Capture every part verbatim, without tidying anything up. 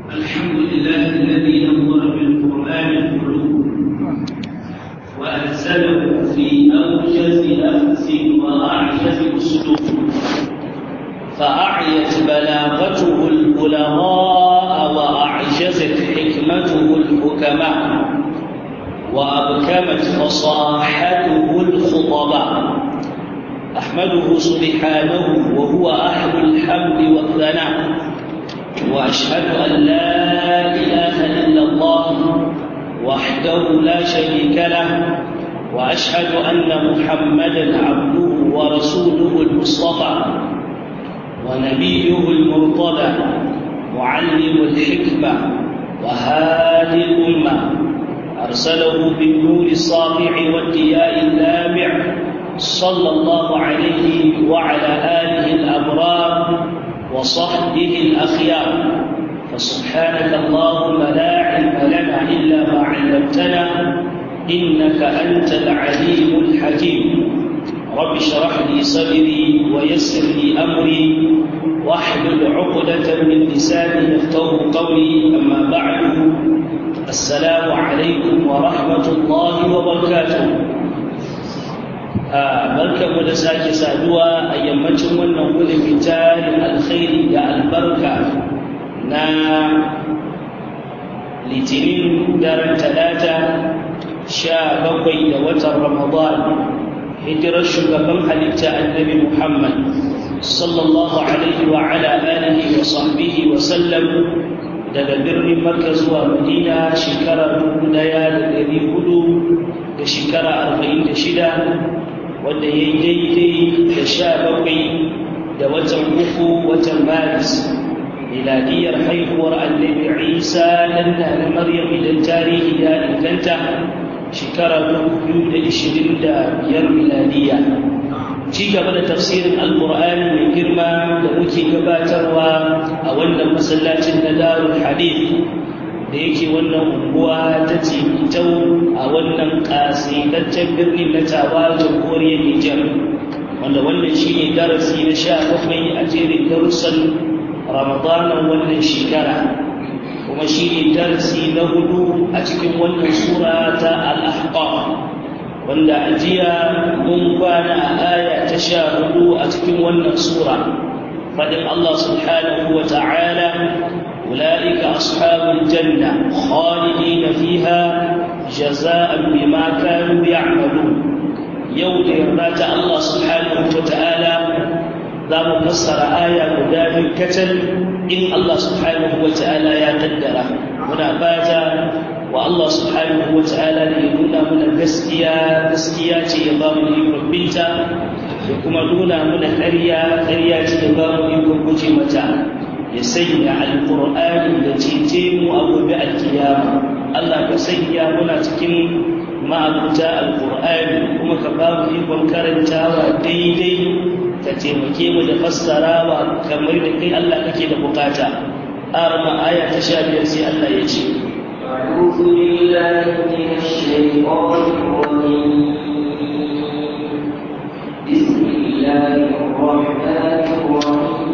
الحمد لله الذي نور بالقرآن القلوب وأنزله في أوجز نفس وأعجز أسلوب، فأعيت بلاغته البلغاء وأعجزت حكمته الحكماء وأبكمت فصاحته الخطباء. أحمده سبحانه وهو أهل الحمد والثناء، وأشهد أن لا إله إلا الله وحده لا شريك له، وأشهد أن محمدًا عبده ورسوله المصطفى ونبيه المرتضى، معلم الحكمة وهادي الأمة، أرسله بالنور الساطع والضياء اللامع، صلى الله عليه وعلى آله الأبرار وصحبه الأخيار. فسبحانك اللهم لا علم لنا إلا ما علمتنا، إنك أنت العليم الحكيم. رب اشرح لي صدري ويسر لي أمري واحلل عقدة من لساني يفقهوا قولي. أما بعد، السلام عليكم ورحمة الله وبركاته. barkanmu da sake saduwa a yammacin wannan wurin fitarin alkhairi da albarka na litinin daren talata sha bakwai da watan ramadan, hijirar shugaban halitta annabi muhammad sallallahu alaihi wa ala alihi wa sahbihi wa sallam daga birnin makka zuwa madina shekara dubu daya da dari hudu da shekara arba'in da shida, wanda ya yi daidai da sha bakwai da watan uku watan maris miladiyar haihuwar annabi isa nan na maryam idan tarihi ya inganta shekara dubu biyu da ishirin da biyar miladiya. Ci gaba da tafsirin alkur'ani mai girma da muke gabatarwa a wannan masallacin na darul hadith da yake wannan unguwa ta Tau a wannan ƙasaitaccen birnin na Tawa, jamhuriyar Nijar, wanda wannan shi ne darasi na sha bakwai a jerin darussan Ramadanan wannan shekara, kuma shi ne darasi na hudu a cikin wannan sura ta Al-Ahqaf, wanda a jiya mun kwana a aya ta sha hudu a cikin wannan sura. Faɗin Allah subhanahu wa ta'ala: أولئك أصحاب الجنة خالدين فيها جزاء بما كانوا يعملون. يوم يرات الله سبحانه وتعالى ذا مفسر آية قدام الكتل إن الله سبحانه وتعالى يقدر هنا بات والله سبحانه وتعالى ليقولنا من الغسكية غسكيات يضام لكم بنتا وكما دونا من الأريا أريات يضام لكم بجمتا. ya sanya alƙur'ani da cece mu a gobe alkiyama. Allah ka sanya muna cikin ma'abuta alƙur'ani, kuma ka ba mu ikon karantawa daidai, ka taimake mu da fassarawa kamar da kai Allah kake da bukata. Arma aya ta sha biyar sai Allah ya ce: أعوذ بالله من الشيطان الرجيم. بسم الله الرحمن الرحيم.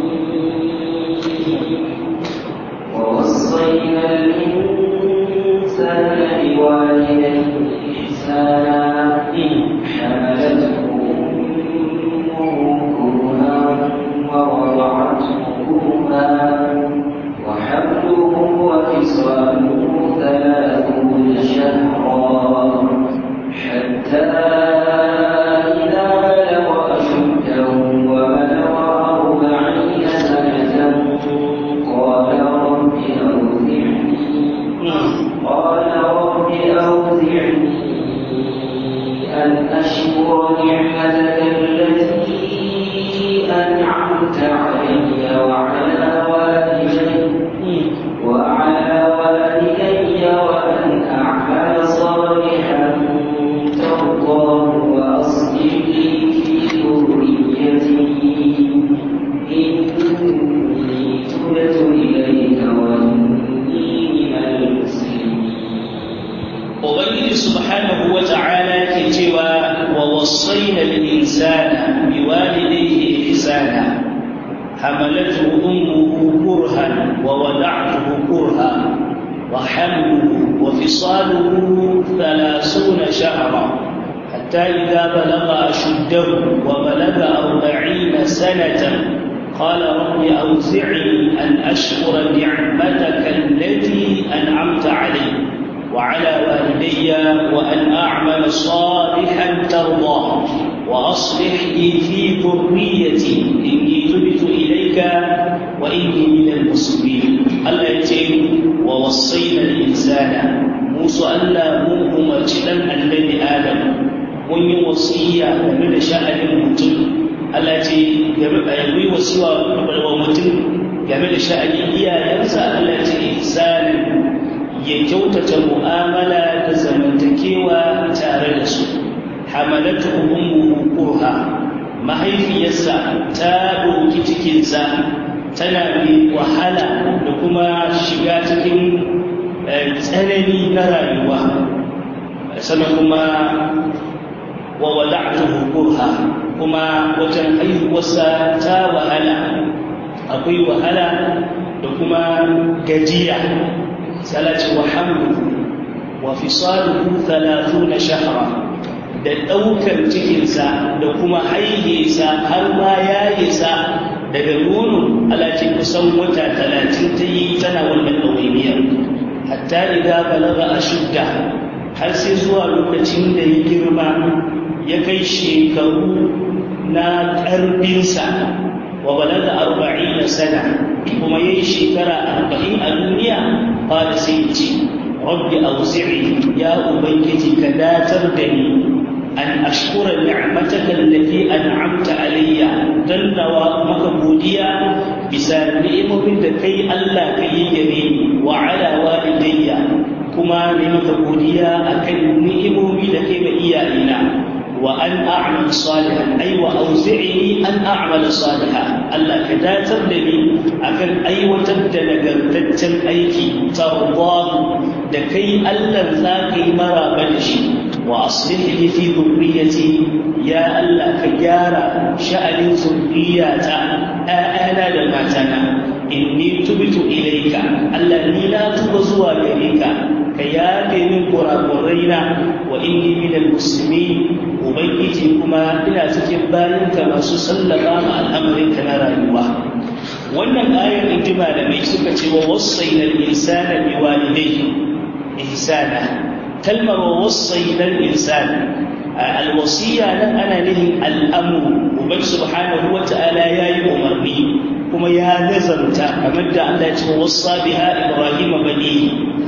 ووصينا الإنسان بوالديه إحسانا حملته أمه كرها ووضعته كرها وحمله وفصاله ثلاثون شهرا حتى إذا بلغ أشده وبلغ أربعين سنة قال رب أوزعني قال رب أوزعني أن أشكر نعمتك التي أنعمت علي وعلى والدي وعلى والدي وأن أعمل صالحا ترضاه وأصلح لي في ذريتي إني تبت إليك وإني من المسلمين. وبين سبحانه وتعالى كتوى ووصينا الإنسان بوالديه إحسانا حملته أمه كرها ووضعته كرها وحمله وفصاله ثلاثون شهرا حتى إذا بلغ أشده وبلغ أربعين سنة قال رب أوزعني أن أشكر نعمتك التي أنعمت علي وعلى والدي وأن أعمل صالحا ترضاه وأصلح لي في ذريتي إني تبت إليك وإني من المسلمين. التي ووصينا الإنسان موسى ألا مؤمن جدا الذي آدم من وصية من شأن المتن التي يبوي وسوى ومتن game sha'ani iyayensa Allah ta ihsanin ya kyautata mu'amala da zamantakewa tare da su. Hamalatu ummuhu kurha, mahaifiyarsa ta ɗauki cikinsa tana mai wahala da kuma shiga cikin tsanani na rayuwa, sannan kuma wa wada'tuhu kurha, kuma wajen haihuwarsa ta wahala, akwai wahala da kuma gajiya. Salati wa hamluhu wa fisaluhu thalathuna shahra, da ɗaukar cikinsa da kuma haihesa har ma yayesa daga nono alaci kusan wata talatin ta yi tana wannan ɗawainiyar. Hatta idan balaga ashudda, har sai zuwa lokacin da ya girma ya kai shekaru na ƙarfinsa, wa balaga arba'ina sana, kuma yayi shekara arba'in a duniya. Qala sai ce rabbi awzi'i, ya ubangiji ka datar da ni an ashkura ni'mataka allati an'amta alayya, dan nawa maka godiya bisa ni'imomin da kai Allah ka yi gare ni, wa ala walidayya, kuma ne maka godiya akan ni'imomi da kai ga iyayena. Wa an a'mal salihan, ay wa awzi'ni an a'mal salihan, Allah ka datar da ni akan aiwatar da nagartaccen aiki tardahu da kai Allah za ka yi maraba da shi. Wa aslih li fi dhurriyyati, ya Allah ka gyara sha'anin zurriyata, ƴaƴana da matana. Inni tubtu ilayka, Allah ni na tuba zuwa gare ka, ka yafe min kurakurraina. Wa inni minal muslimin, ubangiji kuma ina cikin bayanka masu sallama ma al'amarinka na rayuwa. Wannan ayar inji malamai suka ce wa wasaina al-insana biwalidayhi ihsana. Kalmar wa wasaina al-insana, al-wasiya nan ana nufin al'amru. Ubangi subhanahu wa ta'ala yayi umarni kuma ya nazarta, kamar da Allah ya ce wasa biha Ibrahim bani.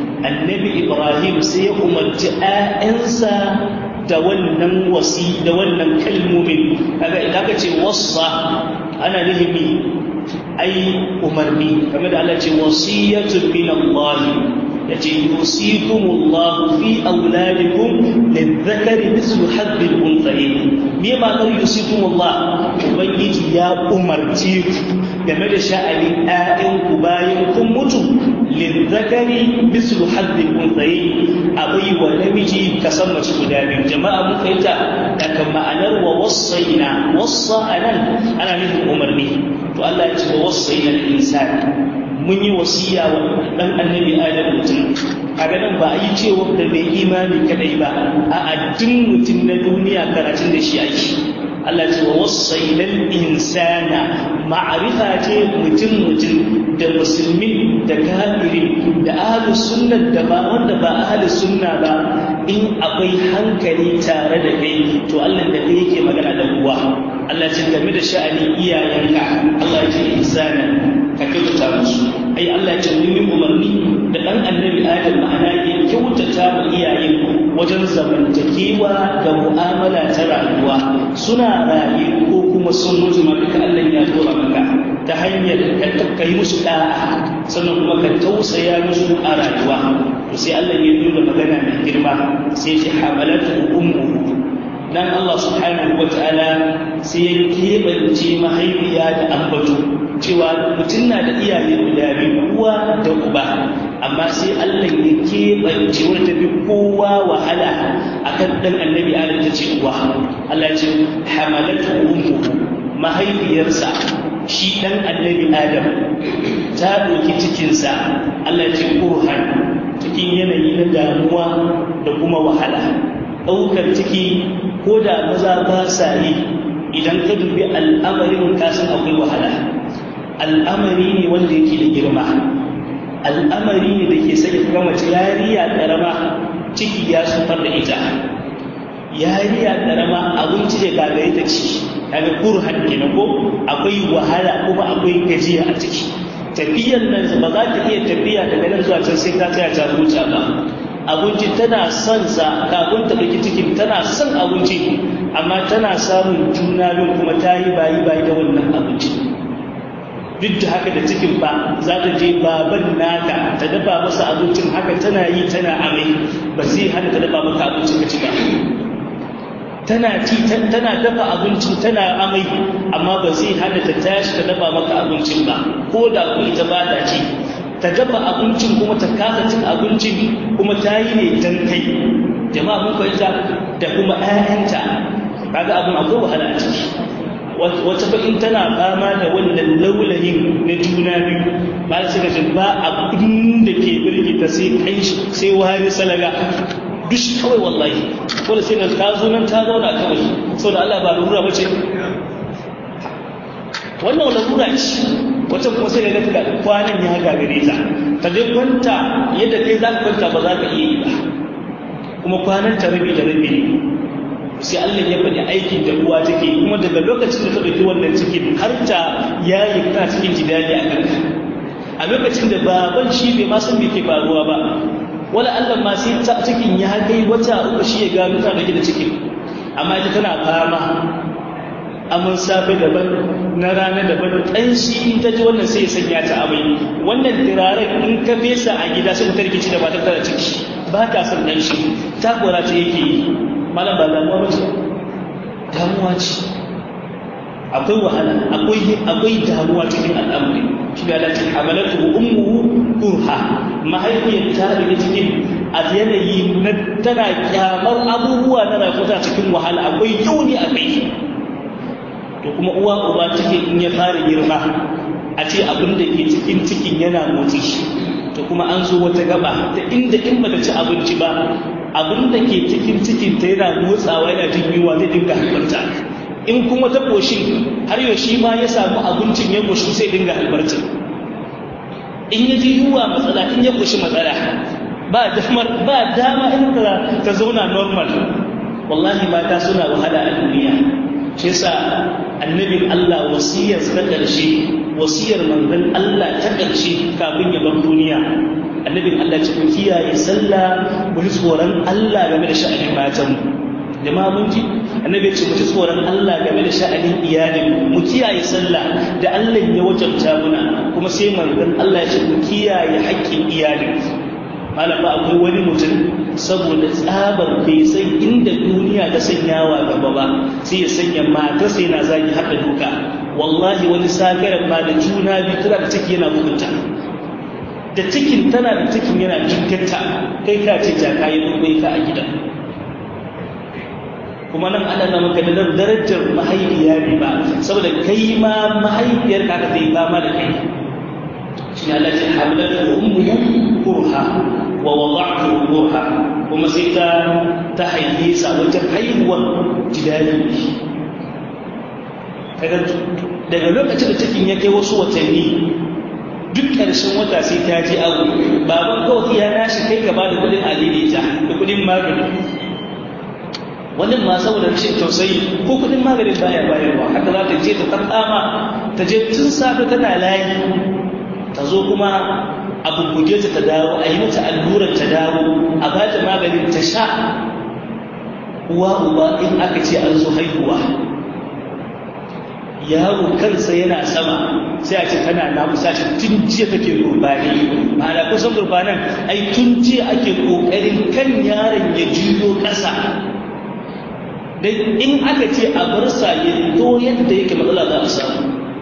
Annabi Ibrahim sai ya umarci ‘ya'yansa da wannan wasi da wannan kalmomin. Kaga idan aka ce wasa ana nufin ai umarni, kamar da Allah ce wasiyatu min Allah, yace yusikumullahu fi auladikum lidhakari mithlu hadhil unthayayn. Me ma kar yusikumullah, ubangiji ya umarci game da sha'anin ‘ya'yanku bayan kun mutu, lidhakari mithlu hadhil unthayayn, abai wa namiji kasan mace guda biyu. Jama'a mun fahimta daga ma'anar wa wasaina. Wasa anan ana nufin umarni. To Allah ya ce wa wasaina al-insan, mun yi wasiya wa dan annabi Adam mutum. Kaga nan ba a yi cewa da bai imani kadai ba, a addin mutum na duniya karatun da shi ake. Allah ce wa wasaina al-insana, ma'arifa ce mutum mutum da musulmi da kafiri da ahlus sunna da ba wanda ba ahlus sunna ba. In akwai hankali tare da kai, to Allah da kai yake magana da uwa. Allah ce game da sha'anin iyayenka, Allah ya ce ihsana, ka kyautata musu. Ai Allah ya ce mun yi umarni da dan annabi Adam, ma'ana ya kyautata wa iyayen wajen zamantakewa da mu'amala ta rayuwa. Suna raye ko kuma sun mutu, ma duka Allah ya tura maka ta hanyar ka yi musu da'a, sannan kuma ka tausaya musu a rayuwa. To sai Allah ya nuna magana mai girma, sai ya ce hamalatu ummuhu. Dan Allah subhanahu wa ta'ala sai ya keɓance mahaifiya da ambato, cewa mutum na da iyaye guda biyu, uwa da uba, amma sai Allah ya keɓance wanda fi kowa wahala akan dan annabi Adam, ta ce uwa. Allah ce hamalatu ummuhu, mahaifiyarsa shi dan annabi Adam ta ɗauki cikinsa. Allah ce kurhan, cikin yanayi na damuwa da kuma wahala. Ɗaukar ciki ko da maza ba sa yi, idan ka dubi al'amarin kasan akwai wahala. Al'amari ne wanda yake da girma, al'amari ne da ke sanya kuma mace yariya ƙarama ciki ya sufar da ita. Yariya ƙarama abinci da gagaye ta ci, daga kurhan kenan ko akwai wahala kuma akwai gajiya a ciki. Tafiyar nan ba za ta iya tafiya daga nan zuwa can sai ta tsaya ta huta ba. Abinci tana son sa kafin ta ɗauki cikin tana son abinci, amma tana samun juna biyu kuma ta yi bayi bayi da wannan abinci. Duk da haka da cikin ba za ta je baban naka ta dafa masa abincin, haka tana yi tana amai, ba zai hana ta dafa maka abincin ka ci ba. Tana ci tana dafa abincin tana amai, amma ba zai hana ta tashi ta dafa maka abincin ba, ko da ku ita ba ta ci. Ta dafa abincin kuma ta kasa cin abincin kuma ta yi ne dan kai. Jama'a mun fahimta, da kuma ƴaƴanta kaga abin akwai wahala a ciki. Wata fa in tana fama da wannan laulayin na juna biyu, ba sai ka ba abin da ke birgita sai kai sai wani salaga dush kawai wallahi. Wanda sai ka ta zo nan ta zauna kawai saboda Allah ba lura bace. Wannan lura ce, wata kuma sai ga ta kwanan ya gagare ta, ta je kwanta yadda kai za ka kwanta ba za ka iya yi ba, kuma kwanan ta rabi da rabi ne. Sai Allah ya faɗi aikin da uwa take, kuma daga lokacin da ta ɗauki wannan cikin har ta yayi kana cikin jidali a kanka. A lokacin da baban shi bai ma san me ke faruwa ba, wala Allah ma sai ta cikin ya kai wata uku shi ya gano ta dauke da cikin, amma ita tana fama. Amin safe daban na rana daban, ɗan shi in ta ji wannan sai ya sanya ta amai. Wannan turaren in ka fesa a gida sai ta rikici da matar tana ciki, ba ta son ɗan shi, ta kora ta yake yi. Malam ba damuwa ba ce, damuwa ce. Akwai wahala, akwai akwai damuwa cikin al'amari. Shi da Allah ta hamalatu ummuhu kurha, mahaifiyar ta daga cikin a yanayi na tana kyamar abubuwa na rayuwa cikin wahala, akwai yauni a kai. To kuma uwa uba take in ya fara girma a ce abin da ke cikin cikin yana motsi, to kuma an zo wata gaba ta inda in ba ta ci abinci ba, abin da ke cikin cikin ta yana motsawa yana jin yunwa zai dinga halbarta. In kuma ta koshin har yau shi ma ya samu abincin ya koshi sai dinga halbarta. In ya ji yunwa matsala, in ya koshi matsala, ba damar ba dama in ta zauna normal. Wallahi mata suna wahala a duniya. Shi yasa annabin Allah wasiyar ta ƙarshe, wasiyar manzon Allah ta ƙarshe kafin ya bar duniya, annabin Allah ce ku kiyaye sallah, ku ji tsoron Allah game da sha'anin matan. Jama'a mun ji annabi ce mu ji tsoron Allah game da sha'anin iyalin, mu kiyaye sallah da Allah ya wajabta muna, kuma sai manzon Allah ya ce ku kiyaye haƙƙin iyalin. Malam ba akwai wani mutum saboda tsabar bai san inda duniya ta sanyawa gaba ba, sai ya sanya matar sai na zagi har da duka. Wallahi wani sakaran ma da juna biyu tana da ciki yana bugunta, da cikin tana da cikin yana jinkirta, kai ka ce ta kayi dubai ka a gida. Kuma nan ana na maka da darajar mahaifiya ne ba, saboda kai ma mahaifiyar ka ta yi fama da kai. Shi Allah ce hamlatu ummuhu kurha wa wada'tu kurha, kuma sai ta ta haife sa wajen haihuwar jidali. Kaga daga lokacin da cikin ya kai wasu watanni, duk ƙarshen wata sai ta ji abu, baban kawai ya nashi kai gaba da kudin alilita da kudin magani. Wannan ma saboda rashin tausayi ko kudin maganin baya bayarwa, haka za ta je ta tattama, ta je tun safe tana layi, ta zo kuma a bubbuge ta ta dawo, a yi mata allurar ta dawo, a ba ta maganin ta sha. Uwa uba in aka ce an zo haihuwa, yaro kansa yana sama, sai a ce tana na kusa shi tun jiya take gurbani. Ma'ana kusan gurbanan ai tun jiya ake kokarin kan yaron ya jiyo ƙasa. Dan in aka ce a bar sa ya to yadda yake matsala za a samu.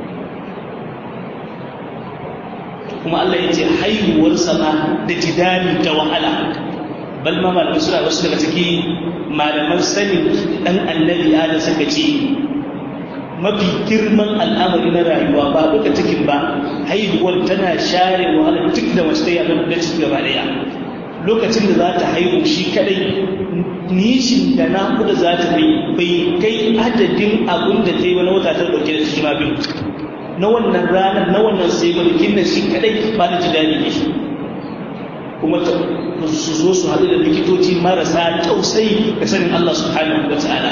Kuma Allah ya ce haihuwar sama da jidali da wahala. Bal ma malamai suna wasu daga ciki malaman sanin dan annabi Adam suka ce mafi girman al'amari na rayuwa ba duka cikin ba, haihuwar tana share wahala duk da mace ta yi abin da cikin gaba daya. lokacin da za ta haihu shi kadai nishin da naƙuda za ta yi bai kai adadin abin da ta yi wani wata ta ɗauke da shi ma biyu na wannan ranar na wannan sai mulkin nan shi kadai ba da ji daɗi ne kuma su zo su haɗu da likitoci marasa tausayi da sanin Allah subhanahu wa ta'ala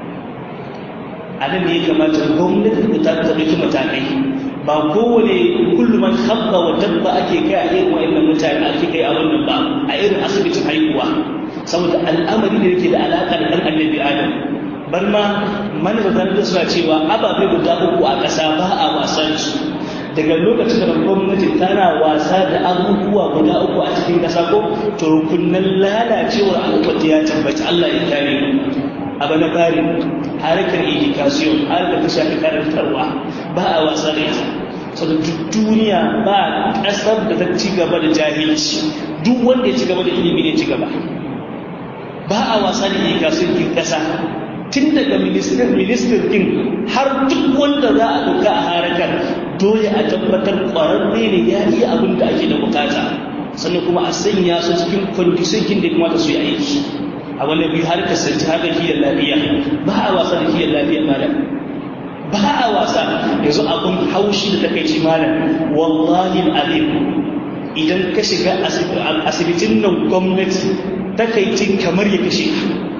a nan ne ya kamata gwamnati da ta ɗauki matakai ba kowane kullum man habba wa dabba ake kai a irin wa'annan mutane ake kai a wannan ba a irin asibitin haihuwa saboda al'amari da yake da alaƙa da ɗan annabi adam bar ma manazartan da suna cewa ababe guda uku a ƙasa ba a wasa da su daga lokacin da gwamnati tana wasa da abubuwa guda uku a cikin ƙasa ko to rukunan lalacewar al'ummar ya tabbata Allah ya kare mu abu na fari harkar education harkar ta shafi karantarwa ba a wasa da ita saboda duk duniya ba ƙasar da ta ci gaba da jahilci duk wanda ya ci gaba da ilimi ne ci gaba ba a wasa da education ɗin ƙasa tun daga minister minister ɗin har duk wanda za a ɗauka a harkar dole a tabbatar ƙwararre ne ya iya abin da ake da bukata sannan kuma a sanya su cikin kwandishin da kuma ta su yi aiki a wani biyu har kasance haka kiyar lafiya ba a wasa da kiyar lafiya malam ba a wasa yanzu abin haushi da takaici malam wallahi alim idan ka shiga asibitin nan gwamnati takaicin kamar ya kashe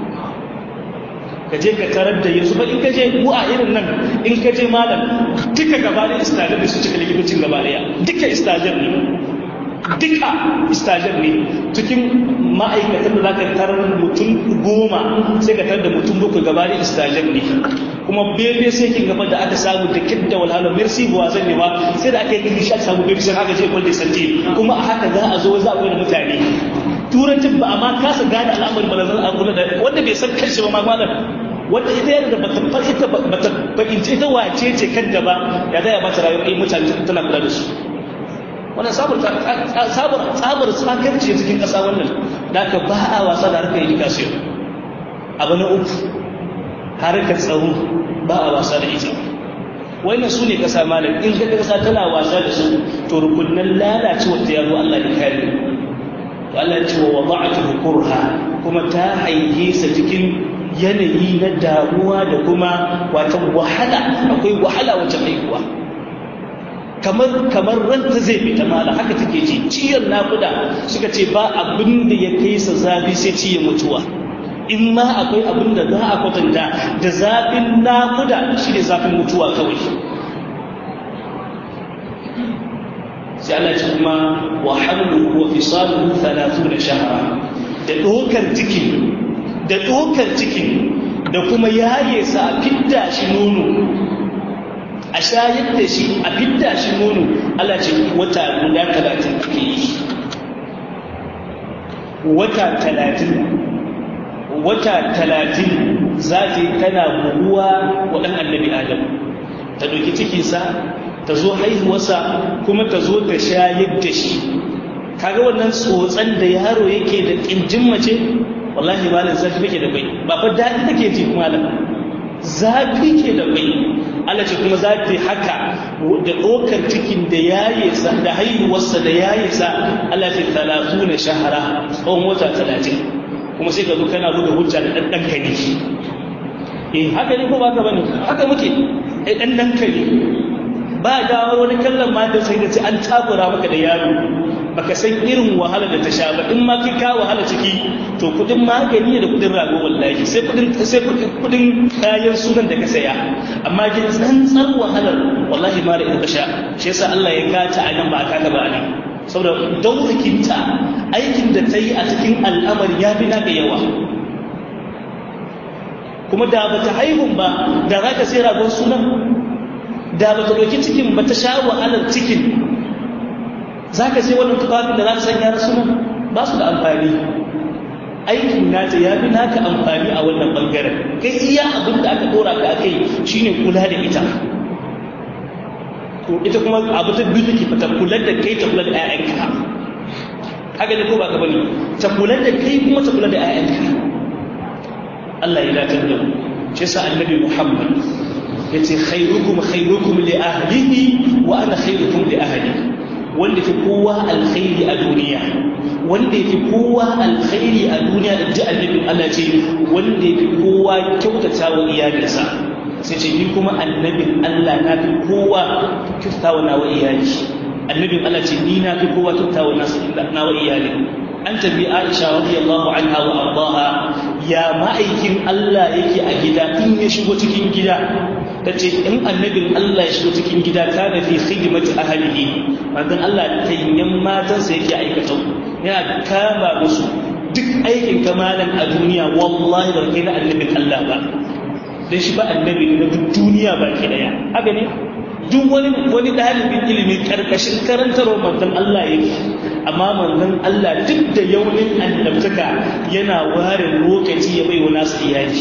ka je ka tarar da yanzu ba in ka je mu a irin nan in ka je malam duka gaba da istajar da su cika likitocin gaba daya duka istajar ne duka istajar ne cikin ma'aikatan da za ka tarar mutum goma sai ka tarar da mutum bakwai gaba da istajar ne kuma bebe sai kin gaba da aka samu da kidda walhala merci buwa zan ne ba sai da aka yi gidi shi aka samu bebe sai aka je kwalde santi kuma a haka za a zo za a da mutane turancin ba amma kasa gane al'amarin balazan a kula da wanda bai san kanshi ba malam wanda ita yana da bata ita bata fahimci ita wace ce kanta ba ya zai ba ta rayuwar mutane tana kula da su wannan sabar sabar sabar sakarci cikin kasa wannan da ka ba a wasa da harkar education abu na uku harkar tsaro ba a wasa da ita wannan su ne kasa malam in ka kasa tana wasa da su to rukunan lalacewa ta yaro Allah ya kare Allah ce wa wada'atuhu kurha kuma ta haife sa cikin yanayi na damuwa da kuma wata wahala akwai wahala wacce haihuwa kamar kamar ranta zai fita mala haka take ji ciyan nakuda suka ce ba abin da ya kai sa zafi sai ciyan mutuwa in ma akwai abin da za a kwatanta da zafin nakuda shi ne zafin mutuwa kawai sai Allah ce kuma wa hamluhu wa fisaluhu thalathuna shahra da dokar ciki da dokar ciki da kuma yaye sa a fidda shi nono a shayar da shi a fidda shi nono Allah ce wata guda talatin ake yi wata talatin wata talatin za ta yi tana buguwa wa ɗan annabi Adam ta ɗauki cikinsa ta zo haihuwarsa kuma ta zo ta shayar da shi kaga wannan tsotsan da yaro yake da ƙinjin mace wallahi malam zafi take da bai ba fa daɗi take ji malam zafi ke da bai Allah ce kuma za ta haka da ɗaukar cikin da yaye sa da haihuwarsa da yaye sa Allah ce talatu na shahara tsawon wata talatin kuma sai ka zo kana buga hujja da ɗan ɗanka ne eh haka ne ko ba ka bane haka muke eh ɗan ɗanka ne ba da wani kallon ma da sai da ce an tabura maka da yaro baka san irin wahala da ta sha ba in ma kai ka wahala ciki to kudin magani da kudin rago wallahi sai kudin sai kudin kayan sunan da ka saya amma kin tsantsar wahalar wallahi ma da ita ka sha shi yasa Allah ya kata a nan ba ka ga ba nan saboda daurikinta aikin da ta yi a cikin al'amari ya fi naka yawa kuma da ba ta haihun ba da za ka sai ragon sunan da ba ta ɗauki cikin ba ta sha wahalar cikin za ka sai wannan tufafin da za ta sanya na sunan ba su da amfani aikin nata ya fi naka amfani a wannan ɓangaren kai iya abin da aka ɗora ka a kai shine kula da ita ita kuma abu ta biyu take ta kula da kai ta kula da ƴaƴanka haka ne ko ba ka bane ta kula da kai kuma ta kula da ƴaƴanka Allah ya dace da mu shi yasa annabi Muhammad yace khairukum khairukum li ahlihi wa ana khairukum li ahli wanda fi kowa alkhairi a duniya wanda yafi kowa alkhairi a duniya da ji annabin Allah ce wanda yafi kowa kyautata wa iyalinsa sai ce ni kuma annabin Allah na fi kowa kyautata wa nawa iyali annabin Allah ce ni na fi kowa kyautata wa nawa iyali an tabi Aisha radiyallahu anha wa ardaha ya ma'aikin Allah yake a gida in ya shigo cikin gida tace in annabin Allah ya shigo cikin gida kana fi khidmati ahlihi manzon Allah tayyan matansa yake aikata yana kama musu duk aikin kamalan a duniya wallahi ba kai na annabin Allah ba dan shi ba annabi na duk duniya ba ke daya haka ne duk wani wani dalibin ilimi karkashin karantarwar manzon Allah yake amma manzon Allah duk da yaunin annabtaka yana ware lokaci ya bai wa nasu iyali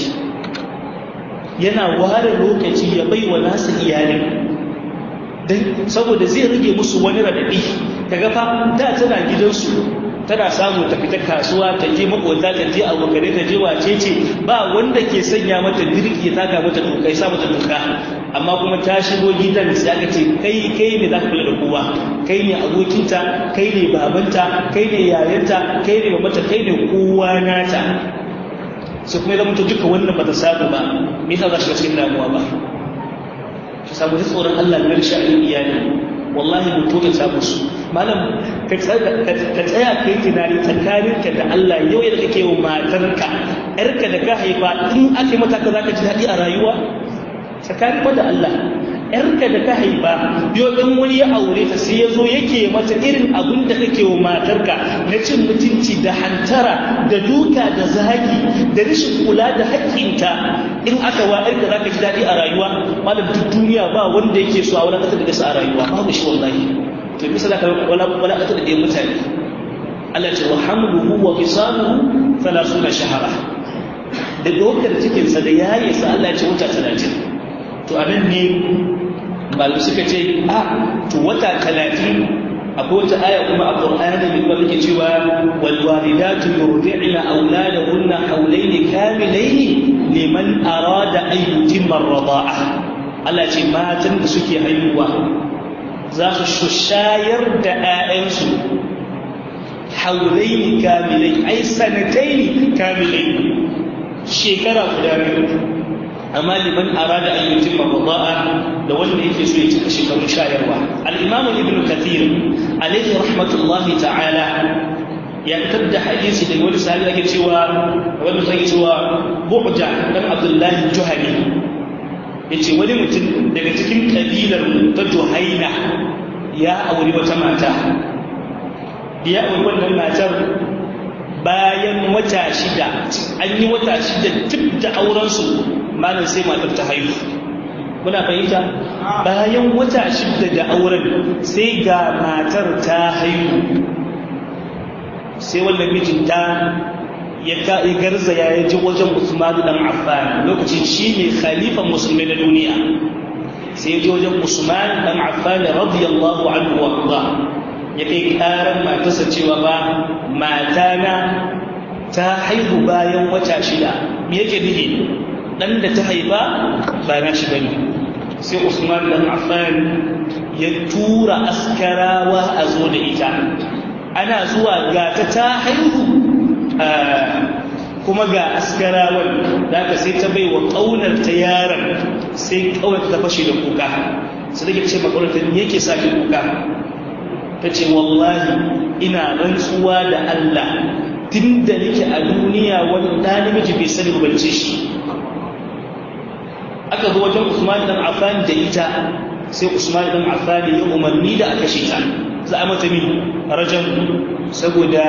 yana ware lokaci ya bai wa nasu iyali dan saboda zai rage musu wani radadi kaga fa da tana gidansu tana samu ta fita kasuwa ta je makota ta je abokare ta je wace ce ba wanda ke sanya mata dirki ya taka mata doka ya sa mata doka amma kuma ta shigo gidan sai aka ce kai kai ne za ka kula da kowa kai ne abokinta kai ne babanta kai ne yayanta kai ne babanta kai ne kowa nata sai kuma ya zama duka wannan ba ta samu ba me yasa za shi cikin damuwa ba ki samu tsoron Allah na sha'anin iyali wallahi mun tota ta musu malam ka tsaya kai tunani tsakaninka da Allah yau yadda kake wa matarka yarka da ka haifa in aka yi mata ka zaka ji daɗi a rayuwa tsakaninka da Allah yarka da ka haifa yau in wani ya aure ta sai ya zo yake mata irin abin da kake wa matarka na cin mutunci da hantara da duka da zagi da rashin kula da haƙƙinta in aka wa yarka zaka ji daɗi a rayuwa malam duk duniya ba wanda yake so a wani ƙasar da a rayuwa babu shi wallahi to bisa da wala wala ƙasar da ɗaya mutane Allah ce wa hamluhu wa fisaluhu thalathuna shahara da dokar cikin sa da yayi sa Allah ya ce wata talatin to anan ne malu suka ce a to wata talatin akwai wata aya kuma a Qur'ani da kuma yake cewa wal walidatu yurdi'na auladahunna hawlayn kamilayn liman arada an yutimma ar-rida'a Allah ce matan da suke haihuwa za su shayar da ƴaƴansu hawlayn kamilayn ay sanatayn kamilayn shekara guda biyu amma liman arada an yutimma ar-rida'a da wanda yake so ya cika shekarun shayarwa al-imam ibn kathir alayhi rahmatullahi ta'ala ya fitar da hadisi da wani sahabi yake cewa wani sai cewa bu'ja dan abdullahi juhani yace wani mutum daga cikin kabilar ta juhaina ya auri wata mata ya auri wannan matar bayan wata shida an yi wata shida tun da auren su malam sai matar ta haihu muna fahimta bayan wata shida da auren sai ga matar ta haihu sai wannan mijinta ya ka'i garzaya ya ji wajen Usman dan Affan lokacin shine khalifan musulmi na duniya sai ya ji wajen Usman dan Affan radiyallahu anhu wa ya kai karan matarsa cewa ba matana ta haihu bayan wata shida me yake nufi dan da ta haifa ba na shi bane sai Usman dan Affan ya tura askarawa a zo da ita ana zuwa ga ta ta haihu kuma ga askarawan da ka sai ta bai wa kaunar ta yaron sai kaunar ta fashe da kuka sai take ce makaunar ta yake sake kuka ta ce wallahi ina rantsuwa da Allah tun da nake a duniya wani ɗa namiji bai sani ba bace shi aka zo wajen Usman dan Affan da ita sai Usman dan Affan ya umarni da aka kashe ta za a mata min rajam saboda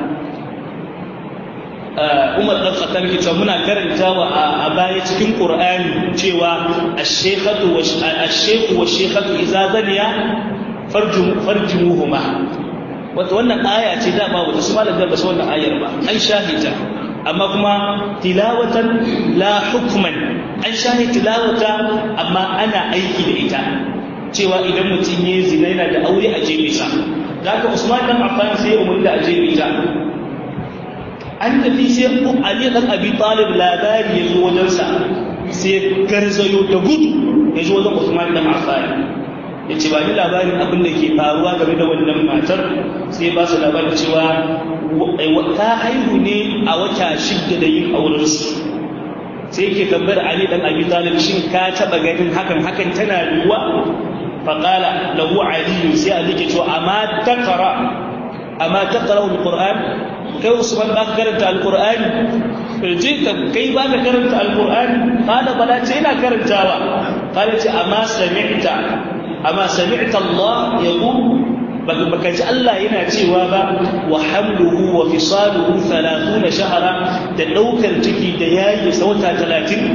Umar dan Khattab yake cewa muna karantawa a baya cikin Qur'ani cewa ash-shaykhatu wash-shaykhu wash-shaykhatu idza zaniya farjum farjumuhuma wato wannan aya ce da ba wata su malam da ba su wannan ayar ba an shahita amma kuma tilawatan la hukman an shahi tilawata amma ana aiki da ita cewa idan mutum ya zina yana da aure a jefe sa da haka Usman dan Affan sai ya umarni da a jefe ta an tafi sai Ali dan Abi Talib labari ya zo wajen sa sai garzayo da gudu ya zo wajen Usman dan Affan ya ce ba ni labarin abin da ke faruwa game da wannan matar, sai ba su labarin cewa ta haihu ne a wata shidda da yin aurensu. Sai ke tambayar Ali dan Abi Talib, shin ka taba ganin hakan hakan tana yiwuwa? Faqala lahu Ali, sai Ali ke cewa amma taqra amma taqra al-Qur'an, kai Usman ba ka karanta al-Qur'ani? Ji ka kai ba ka karanta al-Qur'ani? Qala bala, ce ina karantawa. Qala ce amma sami'ta amma sami'ta Allah yaqul, baka ji Allah yana cewa ba wa hamluhu wa fisaluhu thalathuna shahra, da daukar ciki da yayi sauta talatin.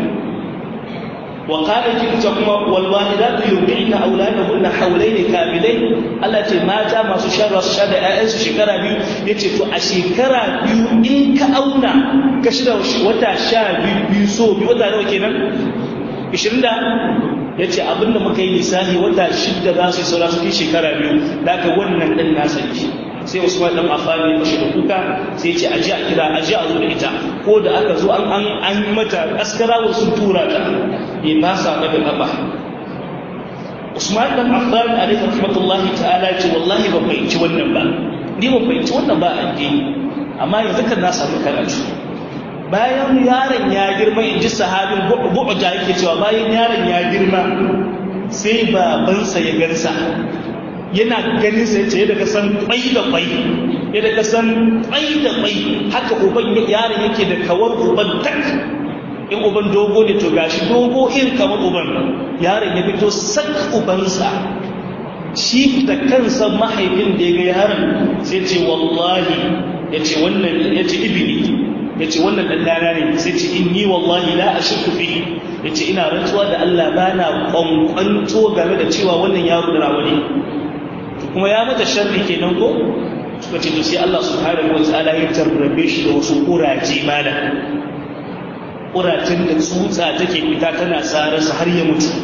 Wa qala kinta kuma wal walidatu yurdi'na auladahunna hawlayn kamilayn, Allah ce mata masu shayarwa su shayar da ƴaƴansu shekara biyu. Yace to a shekara biyu in ka auna ka shida wata sha biyu so biyu, wata nawa kenan? ishirin da ya ce abinda muka yi lissafi wata shidda za su yi saura su fi shekara biyu, da aka wannan ɗan nasa ne. Sai Usman ɗan Affan ya fashe da kuka, sai ya ce aji a kira aji a zo da ita. Ko da aka zo an an yi mata askarawar sun tura ta, ya ba sa mata kafa. Usman ɗan Affan alaihi rahmatullahi ta'ala ce wallahi ban fahimci wannan ba, ni ban fahimci wannan ba addini, amma yanzu kan na samu karatu. Bayan yaron ya girma, in ji sahabin bu'uja yake cewa bayan yaron ya girma sai babansa ya gansa, yana ganin sa yace yadda ka san kwai da kwai, yadda ka san kwai da kwai, haka uban yaron yake da kawar uban tak. In uban dogo ne to gashi dogo irin kamar uban, yaron ya fito sak ubansa. Shi da kansa mahaifin da ya ga yaron sai ce wallahi, yace wannan yace ibni, ya ce wannan ɗanɗana ne, sai ce in yi wallahi la a shirku fi, ya ce ina rantsuwa da Allah ba na ƙwanƙwanto game da cewa wannan yaro da rawa ne. Kuma ya mata sharri kenan ko? Suka ce to sai Allah subhanahu wa ta'ala ya tarrabe shi da wasu ƙuraje mala, ƙurajen da tsutsa take fita tana sararsa har ya mutu.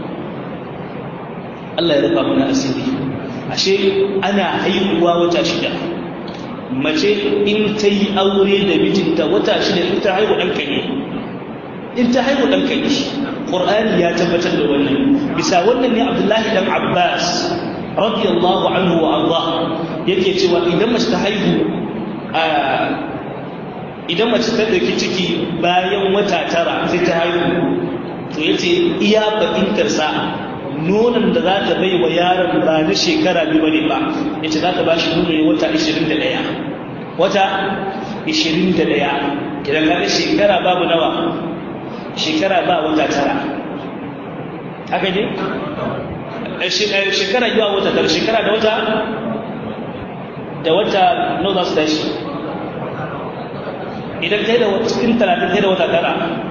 Allah ya rufa mana asiri. Ashe ana haihuwa wata shida. Mace in ta yi aure da mijinta wata shida in ta haihu ɗanka ne, in ta haihu ɗanka ne. Ƙur'ani ya tabbatar da wannan. Bisa wannan ne Abdullahi dan Abbas radiyallahu anhu wa Allah yake cewa idan mace ta haihu idan mace ta ɗauki ciki bayan wata tara sai ta haihu, to yace iya fahimtarsa nonon da za ta bai wa yaron ba na shekara biyu bane ba, yace za ta ba shi nono ne wata ishirin da ɗaya, wata ishirin da ɗaya. Idan ka ga shekara babu nawa, shekara ba wata tara, haka ne? Shekara yiwa wata tara, shekara da wata da wata nawa za su tashi. Idan kai da cikin talatin kai da wata tara,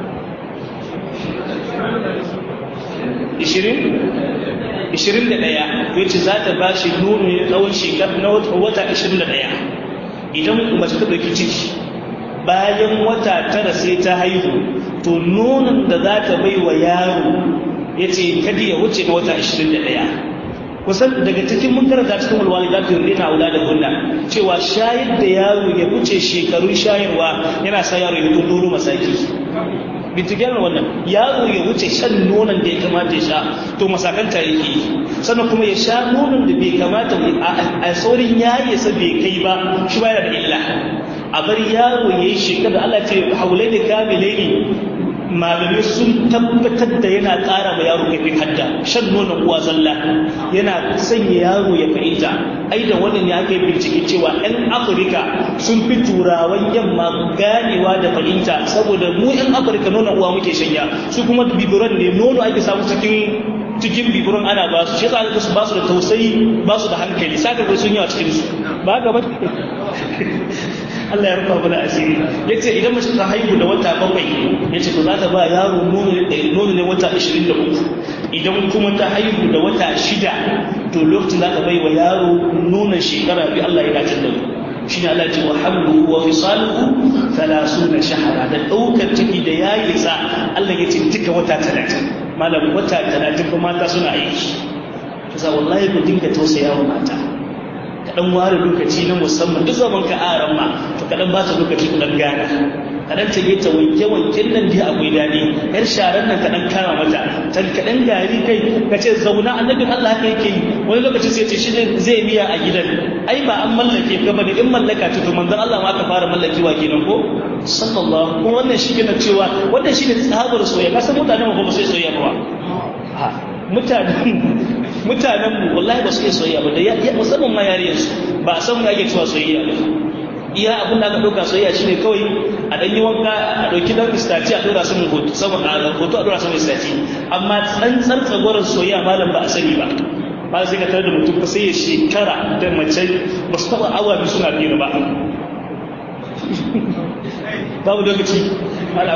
ishirin da ɗaya, wacce za ta ba shi nono ne tsawon shekaru na wata ishirin da ɗaya. Idan mace ta ɗauki ciki bayan wata tara sai ta haihu, to nonon da za ta bai wa yaro ya ce kada ya wuce na wata ishirin da ɗaya. Kusan daga cikin mun karanta cikin walwali za ta rina aula da gunna cewa shayar da yaro ya wuce shekarun shayarwa yana sa yaro ya fito doro masaki. Binciken wannan yaro ya wuce shan nonon da ya kamata ya sha to masakanta yake, sannan kuma ya sha nonon da bai kamata a saurin yaye sa bai kai ba, shi ba yana da illa. A bar yaro ya yi shekara, Allah ce haulai da kamilai ne, malamai sun tabbatar da yana ƙara ma yaro kaifin hadda. Shan nonon uwa zalla yana sanya yaro ya fahimta. Ai da wannan ya kai bincike cewa 'yan Afirka sun fi turawan yamma ganewa da fahimta, saboda mu 'yan Afirka nonon uwa muke shanya, su kuma bibiron ne nono ake samu cikin cikin bibiron ana ba su, shi yasa su ba su da tausayi, ba su da hankali, saka ga sun yi a cikin su ba ga ba. Allah ya rufa mana asiri. Yace idan mace ta haihu da wata bakwai, yace to za ta ba yaro nono nono ne wata ishirin da uku. Idan kuma ta haihu da wata shida, to lokacin za ta bai wa yaro nonon shekara biyu. Allah ya dace da mu. Shine Allah ya ce wa hamluhu wa fisaluhu thalathuna shahra, da daukar ciki da yayi sa Allah ya ce duka wata talatin. Malam wata talatin kuma mata suna aiki. Kasa wallahi ku dinga tausaya wa mata. Da ka dan ware lokaci na musamman duk zaman ka aran ma to ka dan ba ta lokaci ku dan gana ka dan tage ta wanke wanken nan dai akwai dadi yar sharan nan ka dan kama mata tan ka dan gari kai ka ce zauna annabin Allah haka yake yi wani lokaci sai ce shi zai miya a gidan ai ba an mallake ka bane in mallaka ta to manzon Allah ma aka fara mallakewa kenan ko sallallahu kuma wannan shi kenan cewa wannan shi ne tsabar soyayya kasan mutanen mu ba su soyayya ba ha mutanen mutanen mu wallahi ba su soyayya ba da musamman ma yariyar su ba san mu ake cewa soyayya ba iya abin da aka dauka soyayya shine kawai a dan yi wanka a dauki dan istati a dora sun hoto sama a hoto a dora sama istati amma tsantsan tsagwaron soyayya malam ba a sani ba ba sai ka tare da mutum ba sai ya shekara da mace ba su taba awa bi suna biyar ba babu lokaci ala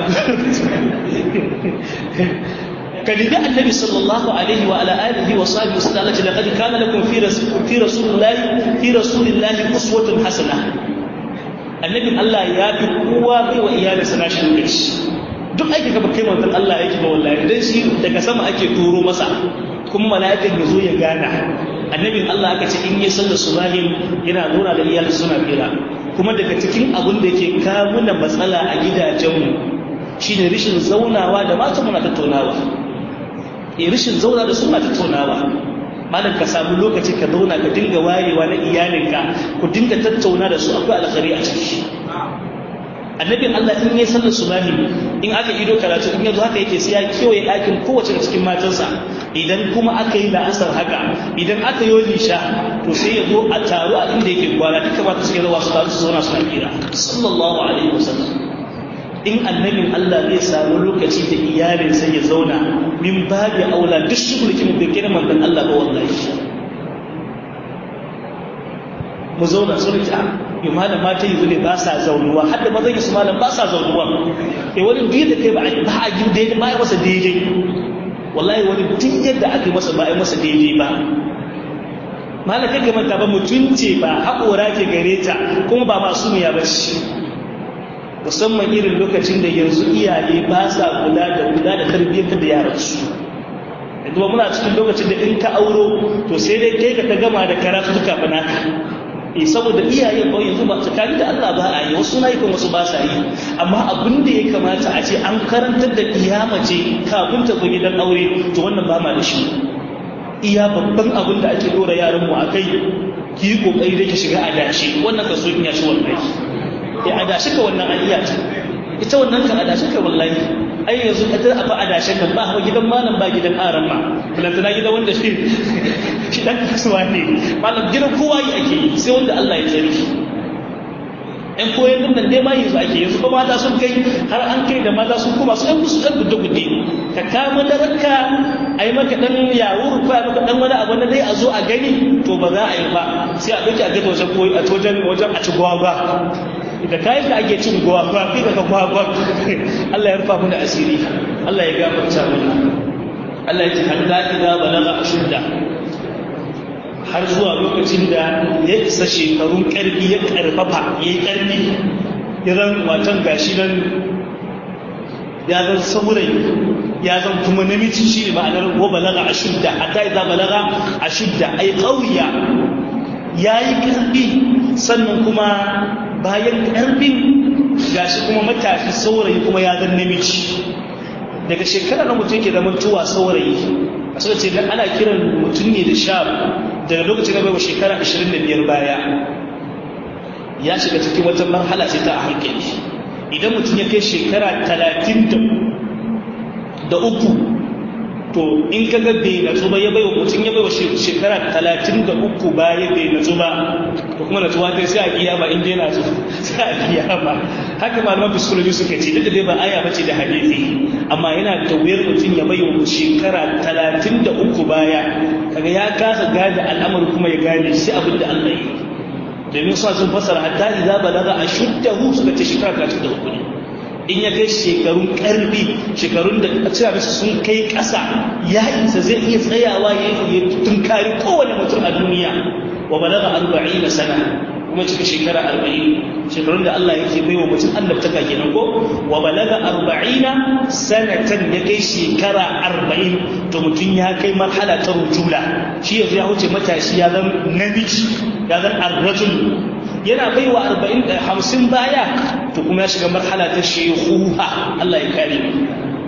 كلمة النبي صلى الله عليه وعلى آله وصحبه وسلم لقد كان لكم في رسول في رسول الله في رسول الله أسوة حسنة النبي الله يا بقوة وإيانا سناشي نكش duk aiki ka bakai manzon Allah yake ba wallahi dan shi daga sama ake turo masa kuma mala'ikan ya zo ya gana annabin Allah aka ce in ya sallar subahin yana nuna da iyalin suna fira kuma daga cikin abin da yake kawo mana matsala a gidajenmu shine rishin zaunawa da mata muna tattaunawa eh rishin zauna da suna tattaunawa malam ka samu lokaci ka zauna ka dinga wayewa na iyalinka ku dinga tattauna da su akwai alkhairi a ciki annabin Allah in ya sallar subahi in aka ido karatu in yazo haka yake sai ya kewaye ɗakin kowace da cikin matansa idan kuma aka yi la'asar haka idan aka yi lisha to sai ya zo a taru a inda yake kwana duka mata suke zuwa su taru su zauna suna kira sallallahu alaihi wasallam in annabin Allah zai samu lokaci da iyalinsa ya zauna min babu aula duk shugulkin da kira manzon Allah ba wallahi mu zauna sun ta yi malam mata yi ne ba sa zaunuwa har da mazan su malam ba sa zaunuwa eh wani duk da kai ba a ji daidai ba ya masa daidai wallahi wani duk yadda aka yi masa ba ya masa daidai ba malam kai manta ba mutunce ba haƙora ke gare ta kuma ba masu miya ba shi musamman irin lokacin da yanzu iyaye ba sa kula da kula da tarbiyyar da yaransu yanzu ba muna cikin lokacin da in ka auro to sai dai kai ka ta gama da karatu duka fa naka eh saboda iyaye ko yanzu ba tsakani da Allah ba a yi wasu na yi kuma wasu ba sa yi amma abin da ya kamata a ce an karantar da kiyamace kafin ta zo gidan aure to wannan ba ma da shi iya babban abin da ake dora yaran mu akai ki yi kokari da ki shiga adashi wannan kaso in ya shi wallahi eh adashi ka wannan aliyya ce ita wannan kan adashi ka wallahi ai yanzu ka ta fa adashin kan ba ha gidan malam ba gidan aran ma bulantana gidan wanda shi shi dan kasuwa ne malam gidan kowa yi ake yi sai wanda Allah ya tsare shi ɗan koyon din nan dai ma yanzu ake yanzu kuma mata sun kai har an kai da mata sun kuma su ɗan musu ɗan gudu-gudu ka kama daranka a yi maka ɗan yawuru ko a maka ɗan wani abu na dai a zo a gani to ba za a yi ba sai a ɗauki a gata wajen koyi a wajen wajen a ci gwagwa da kayan da ake cin gwagwa fi daga gwagwa Allah ya rufa mu da asiri Allah ya gafarta mana Allah ya ce hatta idza balagha ashudda har zuwa lokacin da ya isa shekarun ƙarfi ya ƙarfafa ya yi ƙarfi ya zan watan gashi nan ya zan saurayi ya zan kuma namiji shi ne ma'anar wa balaga a shudda hatta idza balaga a shudda ai ƙauya ya yi ƙarfi sannan kuma bayan ƙarfin gashi kuma matashi saurayi kuma ya zan namiji daga shekarar da mutum ke zama tuwa saurayi a suka ce ana kiran mutum ne da sha daga lokacin da bai shekara ashirin da biyar baya ya shiga cikin wata marhala sai ta a hankali idan mutum ya kai shekara talatin da uku to in ka ga bai natsu ba ya bai wa mutum ya bai wa shekara talatin da uku baya bai natsu ba to kuma natsuwa ta sai a kiyama in dai natsu sai a kiyama haka malaman psikoloji suka ce duk da dai ba aya bace da hadisi amma yana da wuyar mutum ya bai wa shekara talatin da uku baya kaga ya kasa gane al'amari kuma ya gane sai abin da Allah yi domin suna sun fasara hatta idza balaga ashuddahu suka ce shekara talatin da uku ne in ya kai shekarun karfi shekarun da a cira bisa sun kai ƙasa ya isa zai iya tsayawa ya yi tunkari kowane mutum a duniya wa balaga arba'in sana kuma cika shekara arba'in shekarun da Allah yake bai wa mutum annabtaka kenan ko wa balaga arba'ina sanatan ya kai shekara arba'in to mutum ya kai marhala ta rujula shi yanzu ya wuce matashi ya zan namiji ya zan arrajul yana bai wa arba'in da hamsin baya to kuma ya shiga marhala ta shekuha Allah ya kare mu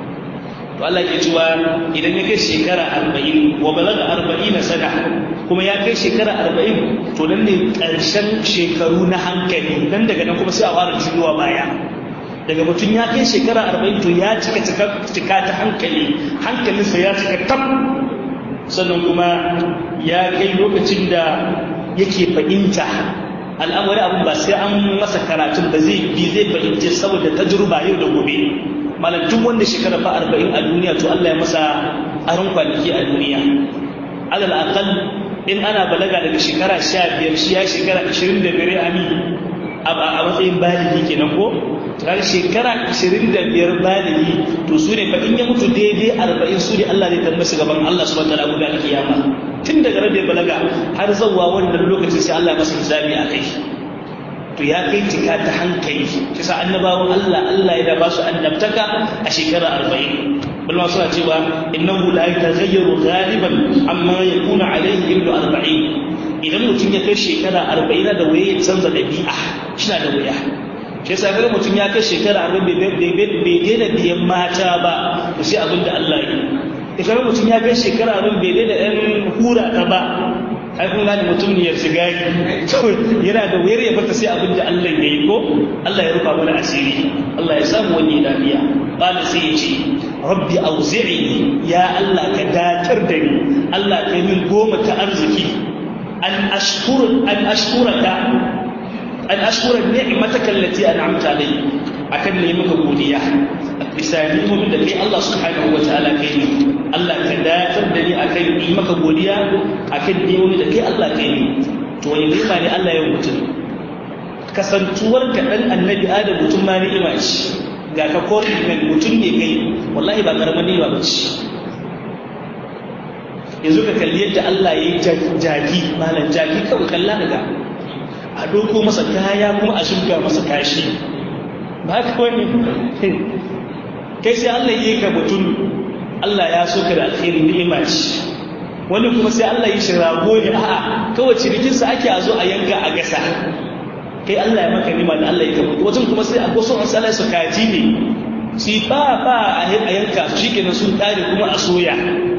to Allah ke cewa idan ya kai shekara arba'in wa balaga arba'ina sana kuma ya kai shekara arba'in to nan ne ƙarshen shekaru na hankali dan daga nan kuma sai a fara juyowa baya daga mutum ya kai shekara arba'in to ya cika cika ta hankali hankalinsa ya cika tab sannan kuma ya kai lokacin da yake fahimta al'amari abin ba sai an masa karatun ba zai bi zai fahimce saboda tajruba yau da gobe malam duk wanda shekara fa arba'in a duniya to Allah ya masa aron kwanaki a duniya alal aqal in ana balaga daga shekara sha biyar shi ya shekara ashirin da biyar ami a matsayin baligi kenan ko kaga shekara ashirin da biyar baligi to su ne fa in ya mutu daidai arba'in su ne Allah zai tambaye gaban Allah subhanahu wa ta'ala guda kiyama tun daga rabe balaga har zawwa wannan lokacin sai Allah ya masa hisabi a kai to ya kai tika ta hankali kisa annabawan Allah Allah ya da ba su annabtaka a shekara arba'in balma suna cewa innahu la yataghayyaru ghaliban amma yakuna alayhi ibnu arba'in idan mutum ya kai shekara arba'in da waye ya canza dabi'a shi da wuya shi yasa ga mutum ya kai shekara arba'in bai daina biyan mata ba to sai abinda Allah ya yi idan mutum ya kai shekara arba'in bai daina ɗan hura ta ba ai kun gane mutum ne ya sigari yana da wayar ya fata sai abin da Allah ya yi ko Allah ya rufa mana asiri Allah ya samu wani lafiya qala sai ya ce rabbi auzi'ni ya Allah ka datar da ni Allah ka min goma ta arziki an ashkura an ashkuraka an ashkura ni'mataka allati an'amta alayya akan ne maka godiya bisani mu da kai Allah subhanahu wa ta'ala kai ne Allah ka datar da ni akan yi maka godiya akan ni'imomi da kai Allah kai ne to wani ni'ima ne Allah ya mutum kasantuwar ka dan annabi Adam mutum ma ni'ima ce ga ka kori mai mutum ne kai wallahi ba karamin ni'ima ba ce yanzu ka kalli yadda Allah ya yi jaki malan jaki kawai kalla daga a doko masa kaya kuma a shirga masa kashi ba ka wani kai sai Allah ya yi ka mutum Allah ya so ka da alkhairi ni'ima ce wani kuma sai Allah ya shi rago ne a'a kawai cirikinsa ake a zo a yanka a gasa kai Allah ya maka ni'ima da Allah ya ka mutum wajen kuma sai a goso an salai su kaji ne shi ba ba a yanka su shikenan sun kare kuma a soya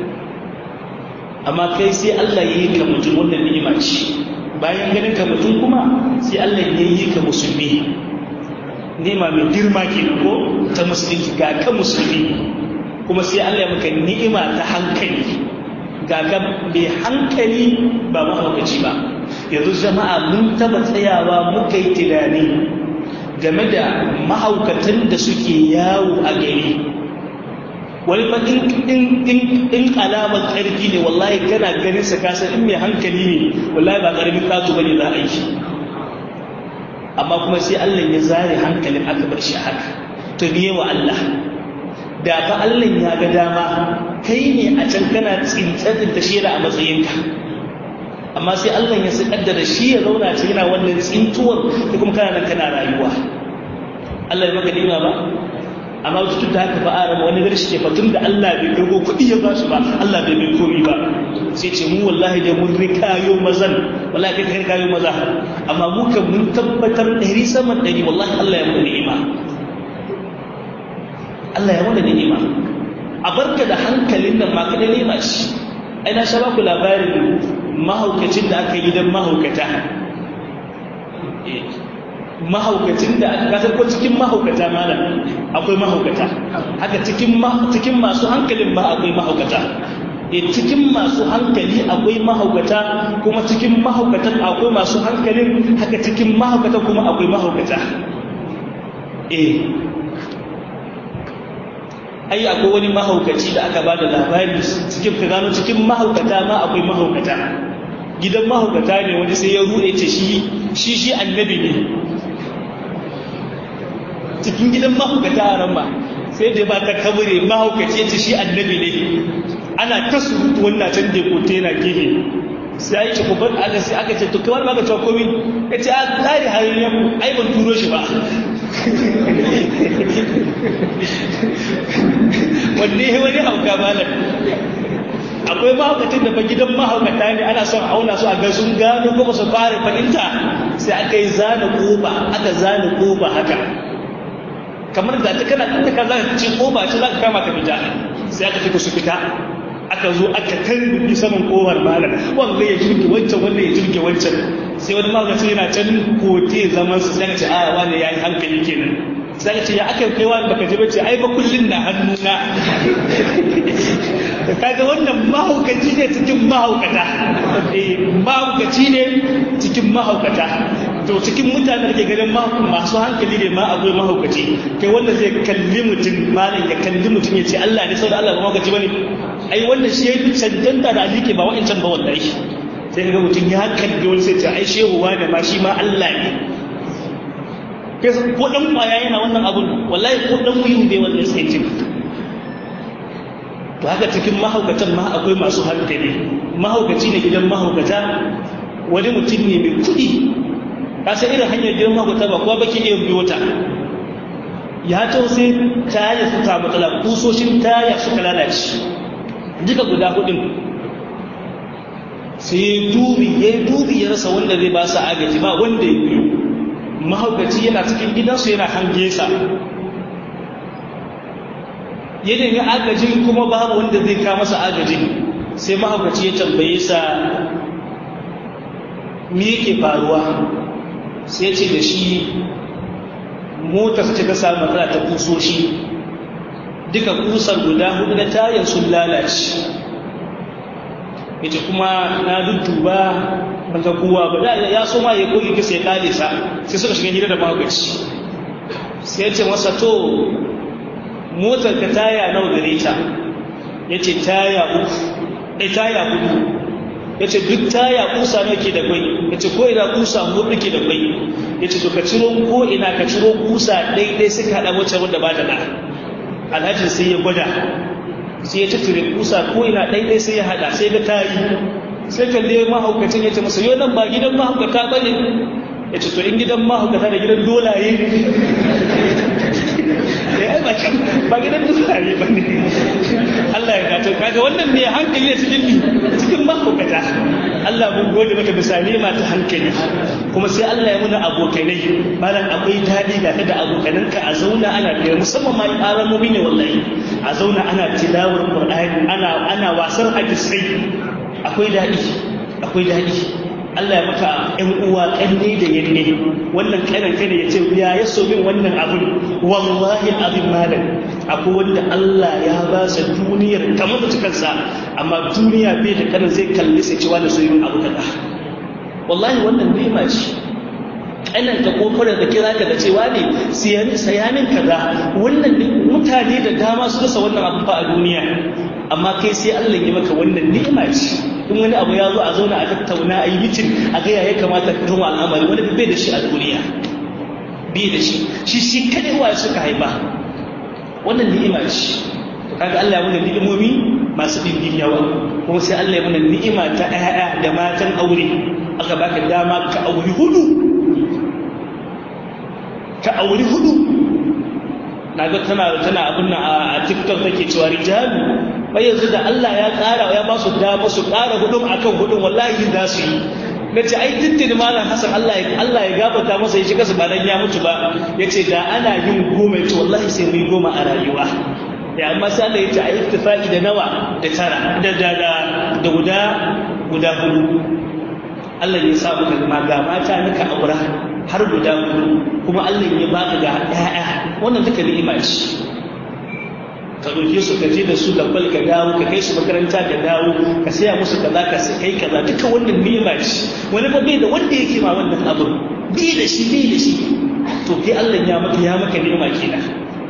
amma kai sai Allah ya yi ka mutum wannan ni'ima ce bayan ganin ka mutum kuma sai Allah ya yi ka musulmi ni'ima mai girma ke ko ta musulunci ga ka musulmi kuma sai Allah ya maka ni'ima ta hankali ga ka mai hankali ba mahaukaci ba yanzu jama'a mun taba tsayawa muka yi tunani game da mahaukatan da suke yawo a gari wani fa in alamar ƙarfi ne wallahi kana ganin sa kasan in mai hankali ne wallahi ba ƙarfin ƙato bane za a yi amma kuma sai Allah ya zare hankalin aka bar shi haka to biye wa Allah da fa Allah ya ga dama kai ne a can kana tsintsarin ta shira a matsayinka amma sai Allah ya kaddara shi ya zauna ce yana wannan tsintuwar da kuma kana nan kana rayuwa Allah ya maka nima ba amma duk da haka fa arama wani gari shi ke fatun da Allah bai dogo kuɗi ya ba shi ba Allah bai bai komi ba sai ce mu wallahi da mun rikayo mazan wallahi kai kai rikayo maza amma mu kan mun tabbatar ɗari sama ɗari wallahi Allah ya mana ni'ima Allah ya mana ni'ima a barka da hankalin nan ma kada ni'ima ce ai na sha ku labarin mahaukacin da aka yi dan mahaukata mahaukacin da aka kasar ko cikin mahaukata malam akwai mahaukata haka cikin cikin masu hankalin ba akwai mahaukata eh cikin masu hankali akwai mahaukata kuma cikin mahaukatan akwai masu hankalin haka cikin mahaukata kuma akwai mahaukata eh ai akwai wani mahaukaci da aka bada labari cikin gano cikin mahaukata ma akwai mahaukata gidan mahaukata ne wani sai ya rude ce shi shi shi annabi ne cikin gidan mahaukata a ran ba sai da ba ta kabure mahaukaci ce shi annabi ne ana ta surutu wannan can da kote yana gefe sai ya ce ku bar aka sai aka ce to kamar ba ka cewa komai ya ce a tsari hayayyan ai ban turo shi ba wanne wani hauka malam akwai mahaukacin da fa gidan mahaukata ne ana son auna su a ga sun gano kuma su fara fahimta sai aka yi zana koba aka zana koba haka kamar da ta kana ɗan ka za ka ce koba ce za ka kama ka fita sai aka fita su fita aka zo aka kan saman kofar malam wanda ya jirge wancan wanda ya jirge wancan sai wani mahaukacin yana can kote zaman su sai ka ce a wani ya yi hankali kenan sai ka ce ya aka kai wani baka ji bace ai ba kullun na hannuna kaga wannan mahaukaci ne cikin mahaukata eh mahaukaci ne cikin mahaukata to cikin mutanen da ke ganin masu hankali ne ma akwai mahaukaci kai wanda zai kalli mutum malam ya kalli mutum ya ce Allah ne saboda Allah ba mahaukaci bane ai wannan shi yayi cancanta da alike ba wa'ancan ba wallahi sai kaga mutum ya kalli wani sai ce ai shehu wani ma shi ma Allah ne kai ko dan kwaya yana wannan abun wallahi ko dan muyu bai wannan sai ce to haka cikin mahaukatan ma akwai masu hankali mahaukaci ne gidan mahaukata wani mutum ne mai kuɗi ka san irin hanyar gidan mahaukata ba kuwa baki iya biyo ta ya to sai taya su ta matsala kusoshin taya suka lalace duka guda hudun sai dubi ya dubi ya rasa wanda zai ba su agaji ba wanda ya biyo mahaukaci yana cikin gidansu yana hange sa ya nemi agajin kuma babu wanda zai kawo masa agajin sai mahaukaci ya tambaye sa me yake faruwa sai ce da shi motar ce ta samu matsala ta kusoshi duka kusar guda hudu na tayan sun lalace yace kuma na dudduba ban ga kowa ba da ya so ma ya koyi kisa ya kale sa sai suka shiga gida da mahaukaci sai ya ce masa to motar ka taya nawa gare ta yace taya uku dai taya hudu yace duk taya kusa nawa ke da kai yace ko ina kusa hudu ke da kai yace to ka ciro ko ina ka ciro kusa dai dai suka hada wacce wanda ba ta da alhaji sai ya gwada sai ya tattare kusa ko ina dai dai sai ya hada sai ga tayi sai kalle mahaukacin yace masa yo nan ba gidan mahaukata bane yace to in gidan mahaukata da gidan dolaye ba gidan dolaye ba ne Allah ya gato kaga wannan ne hankali ne cikin cikin mahaukata Allah mun gode maka misali mata hankali kuma sai Allah ya muna abokanai malam akwai dadi ga da abokananka a zauna ana da musamman ma aramomi ne wallahi a zauna ana tilawar Qur'ani ana ana wasar hadisi akwai dadi akwai dadi Allah ya maka ƴan uwa ƙanne da yanne wannan kanan kane ya ce ya yaso min wannan abun wallahi abin malam akwai wanda Allah ya ba sa duniyar kamar da kansa amma duniya bai da kanan zai kalli sai cewa da soyayyen abu kaza wallahi wannan ni'ima ce kanan ka kokarin da kira ka da cewa ne siyan sayanin kaza wannan mutane da dama su rasa wannan abun fa a duniya amma kai sai Allah ya maka wannan ni'ima ce in wani abu ya zo a zauna a tattauna a yi mitin a ga ya kamata ka tuma al'amari wani bai da shi a duniya bai da shi shi shi kadai wa suka haifa wannan ni'ima ce kaga Allah ya mana ni'imomi masu dindin yawa kuma sai Allah ya mana ni'ima ta ƴaƴa da matan aure aka baka dama ka auri hudu ka auri hudu naga tana tana abin nan a TikTok take cewa rijalu bai yanzu da Allah ya ƙara ya ba su dama su ƙara hudun akan hudun wallahi za su yi nace ai tuntuni malam Hassan Allah ya Allah ya gafarta masa ya shiga su ba dan ya mutu ba yace da ana yin goma yace wallahi sai mu goma a rayuwa ya amma sai Allah yace ai ittifaqi da nawa da tara da da da guda guda hudu Allah ya sa muka ma ga mata nika aura har guda hudu kuma Allah ya baka ga ƴaƴa wannan duka ni'ima ce ka ɗauke su ka je da su labbal ka dawo ka kai su makaranta ka dawo ka saya musu kaza ka sai kai kaza duka wannan ni'ima ce wani ba bai da wanda yake ma wannan abu bai da shi bai da shi to kai Allah ya maka ya maka ni'ima kenan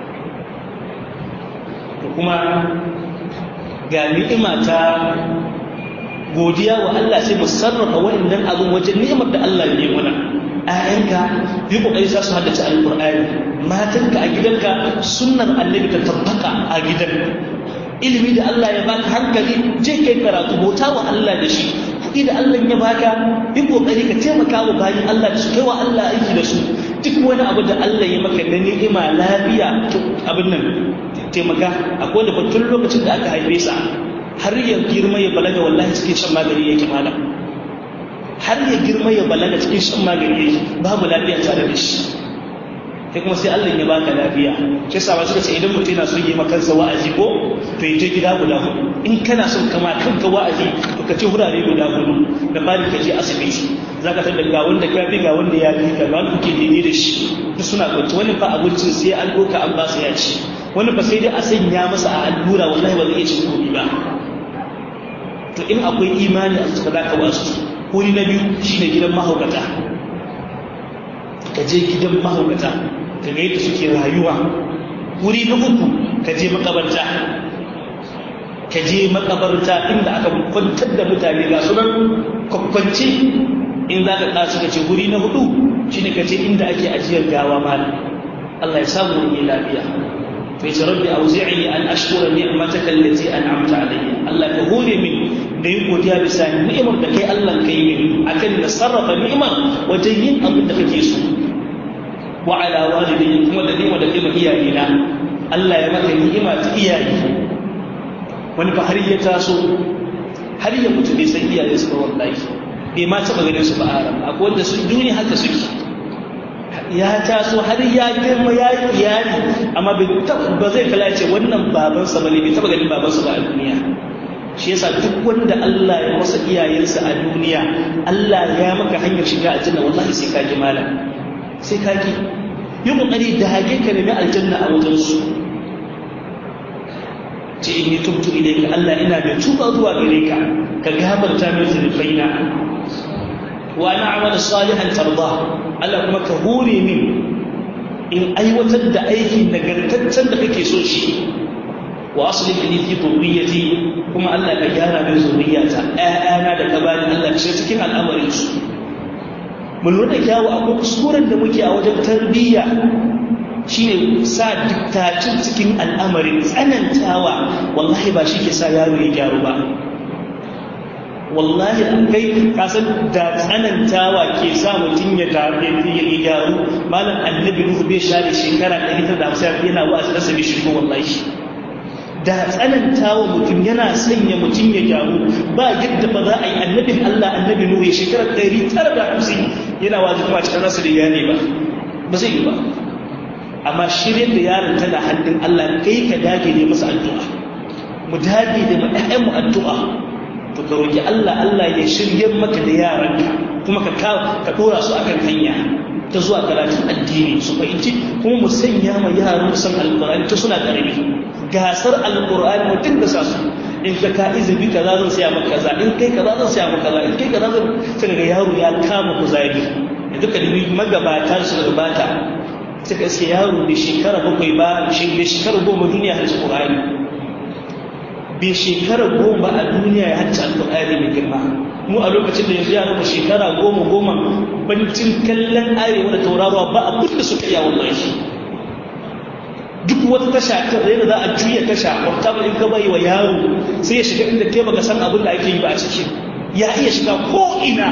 to kuma ga ni'ima ta godiya wa Allah sai mu sarrafa wannan abun wajen ni'imar da Allah ya yi mana ayyanka yi kokari za su haddace alqur'ani matanka a gidanka sunnar annabi ta tabbaka a gidan ilimi da Allah ya baka hankali je kai karatu bauta wa Allah da shi kuɗi da Allah ya baka yi kokari ka taimaka wa bayin Allah da su kai wa Allah aiki da su duk wani abu da Allah ya maka na ni'ima lafiya abin nan taimaka akwai da tun lokacin da aka haife sa har ya girma ya balaga wallahi cikin shan magani yake malam har ya girma ya balaga cikin shan magani yake babu lafiya tare da shi kai kuma sai Allah ya baka lafiya sai sa suka ce idan mutum yana son yi maka kansa wa'azi ko to ya je gida guda hudu in kana son kama kanka wa'azi to ka ce wurare guda hudu da fari ka je asibiti zaka tada ga wanda ka bi ga wanda ya bi ka wanda kuke daidai da shi duk suna kwanci wani fa abincin sai an doka an ba su ya ci wani fa sai dai a sanya masa a allura wallahi ba zai iya cin komai ba to in akwai imani a cikin zaka wasu wuri na biyu shine gidan mahaukata ka je gidan mahaukata ka ga yadda suke rayuwa wuri na uku ka je makabarta ka je makabarta inda aka kwantar da mutane ga sunan kwakwanci in za ka ƙasa ka ce wuri na hudu shi ne ka ce inda ake ajiyar gawa malam Allah ya samu yi lafiya to ya ce rabbi auzi'ni an ashkura ni'mataka allati an'amta alayya Allah ka hore min da yi godiya bisa ni'imar da kai Allah kai min akan da sarrafa ni'imar wajen yin abin da kake so wa ala walidayya kuma da ni'imar da kai ma iyayena Allah ya maka ni'ima ta iyaye wani fa har ya taso har ya mutu bai san iyayensa ba wallahi bai ma taɓa ganin su ba aram akwai wanda su duniya haka suke ya taso har ya girma ya yi iyali amma ba zai kala ce wannan babansa ba ne bai taɓa ganin babansa ba a duniya shi yasa duk wanda Allah ya masa iyayensa a duniya Allah ya maka hanyar shiga aljanna wallahi sai ka ji malam sai ka ji yi kokari da hage ka nemi aljanna a wajen su ce in yi tubtu ilayka Allah ina mai tuba zuwa gare ka ka gafarta min zunubaina wa ana amala salihan tarda Allah kuma ka hore min in aiwatar da aikin nagartaccen da kake so shi wa aslih li fi dhurriyyati kuma Allah ka gyara min zuriyata ayana da ka bani Allah ka shiga cikin al'amarin su mun lura da kyawu akwai kuskuren da muke a wajen tarbiyya shine sa diktacin cikin al'amarin tsanantawa wallahi ba shi ke sa yaro ya gyaru ba wallahi kai kasan da tsanantawa ke sa mutum ya gyaru malam annabi nuhu bai share shekara ɗari tara da hamsin yana wa'azi da sabi shirko wallahi da tsanantawa mutum yana sanya mutum ya gyaru ba yadda ba za a yi annabin Allah annabi nuhu ya shekara ɗari tara da hamsin yana wa'azi kuma cikin nasu da gane ba ba zai yi ba amma shirin da yaron tana hannun Allah kai ka dage ne masa addu'a mu dage da ƴaƴan mu addu'a to ka roki Allah Allah ya shirye maka da yaranka kuma ka ka dora su akan hanya ta zuwa karatun addini su fahimci kuma mu sanya ma yaran san alqur'ani ta suna karami gasar alqur'ani mutum da sa su in ka ka izabi kaza zan saya maka kaza in kai kaza zan saya maka kaza in kai kaza zan sai ga yaro ya kama kuzari yanzu ka dubi magabata su gabata suka iske yaro da shekara bakwai ba da shekara goma duniya har Qur'ani bai shekara goma a duniya ya hacci Al-Qur'ani mai girma mu a lokacin da yanzu yaro da shekara goma goma bancin kallon arewa da tauraruwa ba abin da suka iya wallahi duk wata tasha ta da za a juya tasha wata ba in ka bai wa yaro sai ya shiga inda kai baka san abin da ake yi ba a ciki ya iya shiga ko ina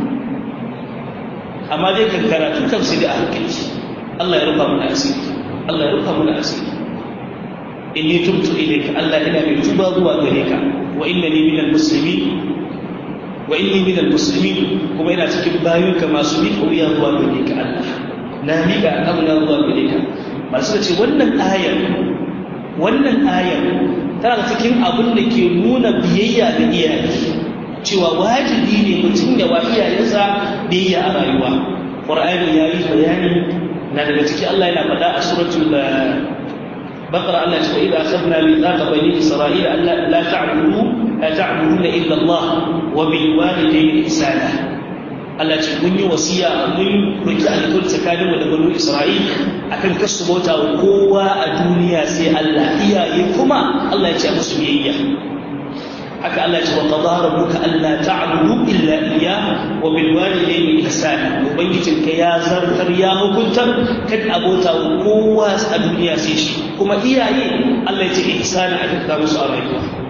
amma dai kan karatu kan sai da hankali Allah ya rufa mana asiri Allah ya rufa mana asiri inni tubtu ilayka Allah ina mai tuba zuwa gare ka wa innani minal muslimin wa inni minal muslimin kuma ina cikin bayinka masu bi kauya zuwa gare ka Allah na miƙa amna zuwa gare ka masu ce wannan ayar wannan ayar tana cikin abin da ke nuna biyayya ga iyaye cewa wajibi ne mutum ya wa iyayensa biyayya a rayuwa Qur'ani yayi bayani na daga ciki Allah yana faɗa a suratul Baqara Allah ya ce idza akhadna mithaqa bani Isra'ila alla la ta'budu la ta'buduna illa Allah wa bil walidayni ihsana Allah ce mun yi wasiya mun roki alƙawari tsakanin mu da bani Isra'il akan kasu bauta wa kowa a duniya sai Allah iyaye kuma Allah ya ce musu biyayya haka Allah ya ce wa qadara rabbuka alla ta'budu illa iyyah wa bil walidayni ihsana ubangijinka ya zartar ya hukuntar kad abota kowa a duniya sai shi kuma iyaye Allah ya ce ihsana a dukkan musu a rayuwa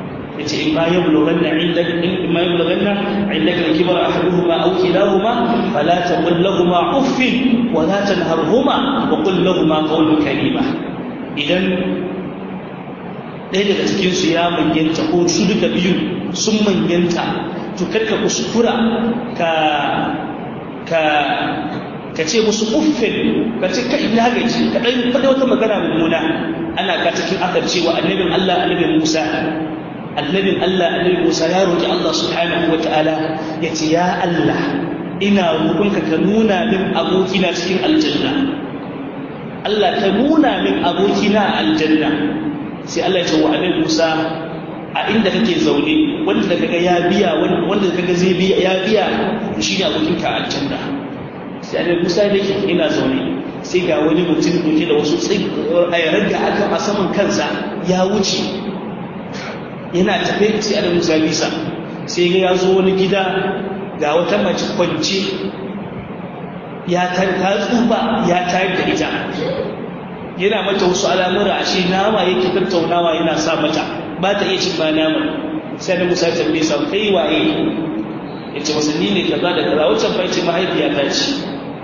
yace in ma yablughanna indaka in ma yablughanna indaka al-kibra ahaduhuma aw kilahuma fala taqul lahumu uffin wa la tanharhuma wa qul lahumu qawlan karima idan ɗaya daga cikin su ya manyanta ko su duka biyu sun manyanta to karka kuskura ka ka ka ce musu uffin ka ce ka ina gaji ka dan faɗa wata magana mummuna ana ka cikin akar cewa annabin Allah annabin Musa annabin Allah annabin Musa ya roki Allah subhanahu wataala ya ce ya Allah ina roƙonka ka nuna min abokina cikin aljanna Allah ka nuna min abokina aljanna sai Allah ya ce wa annabi Musa a inda kake zaune wanda kaga ya biya wanda kaga zai biya ya biya shi ne abokinka aljanna sai annabi Musa da yake ina zaune sai ga wani mutum doke da wasu ayarar da aka a saman kansa ya wuce yana tafe sai annabi Musa bisa sai ga ya zo wani gida ga wata mace kwance ya tarka tsufa ya tayar da ita yana mata wasu al'amura a shi nama yake tattaunawa yana sa mata ba ta iya cin ba nama sai annabi Musa ya tambaye sa kai waye yace wasanni ne kaza da kaza wacce bai ce mahaifiya ta ce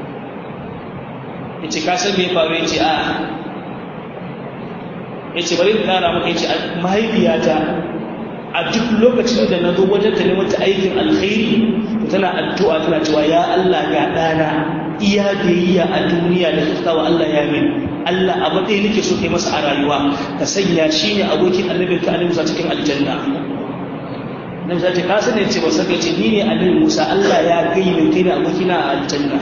yace ka san me ya faru yace a yace bari in kara maka yace mahaifiyata a duk lokacin da na zo wajen ta neman ta aikin alkhairi tana addu'a tana cewa ya Allah ga dana iya biyayya a duniya da kyautawa Allah ya min Allah abu ɗaya nake so kai masa a rayuwa ka sanya shi ne abokin annabin ka annabi Musa cikin aljanna annabi Musa ce ka sani ce ba saka ce ni ne annabi Musa Allah ya gayyana kai ne abokina a aljanna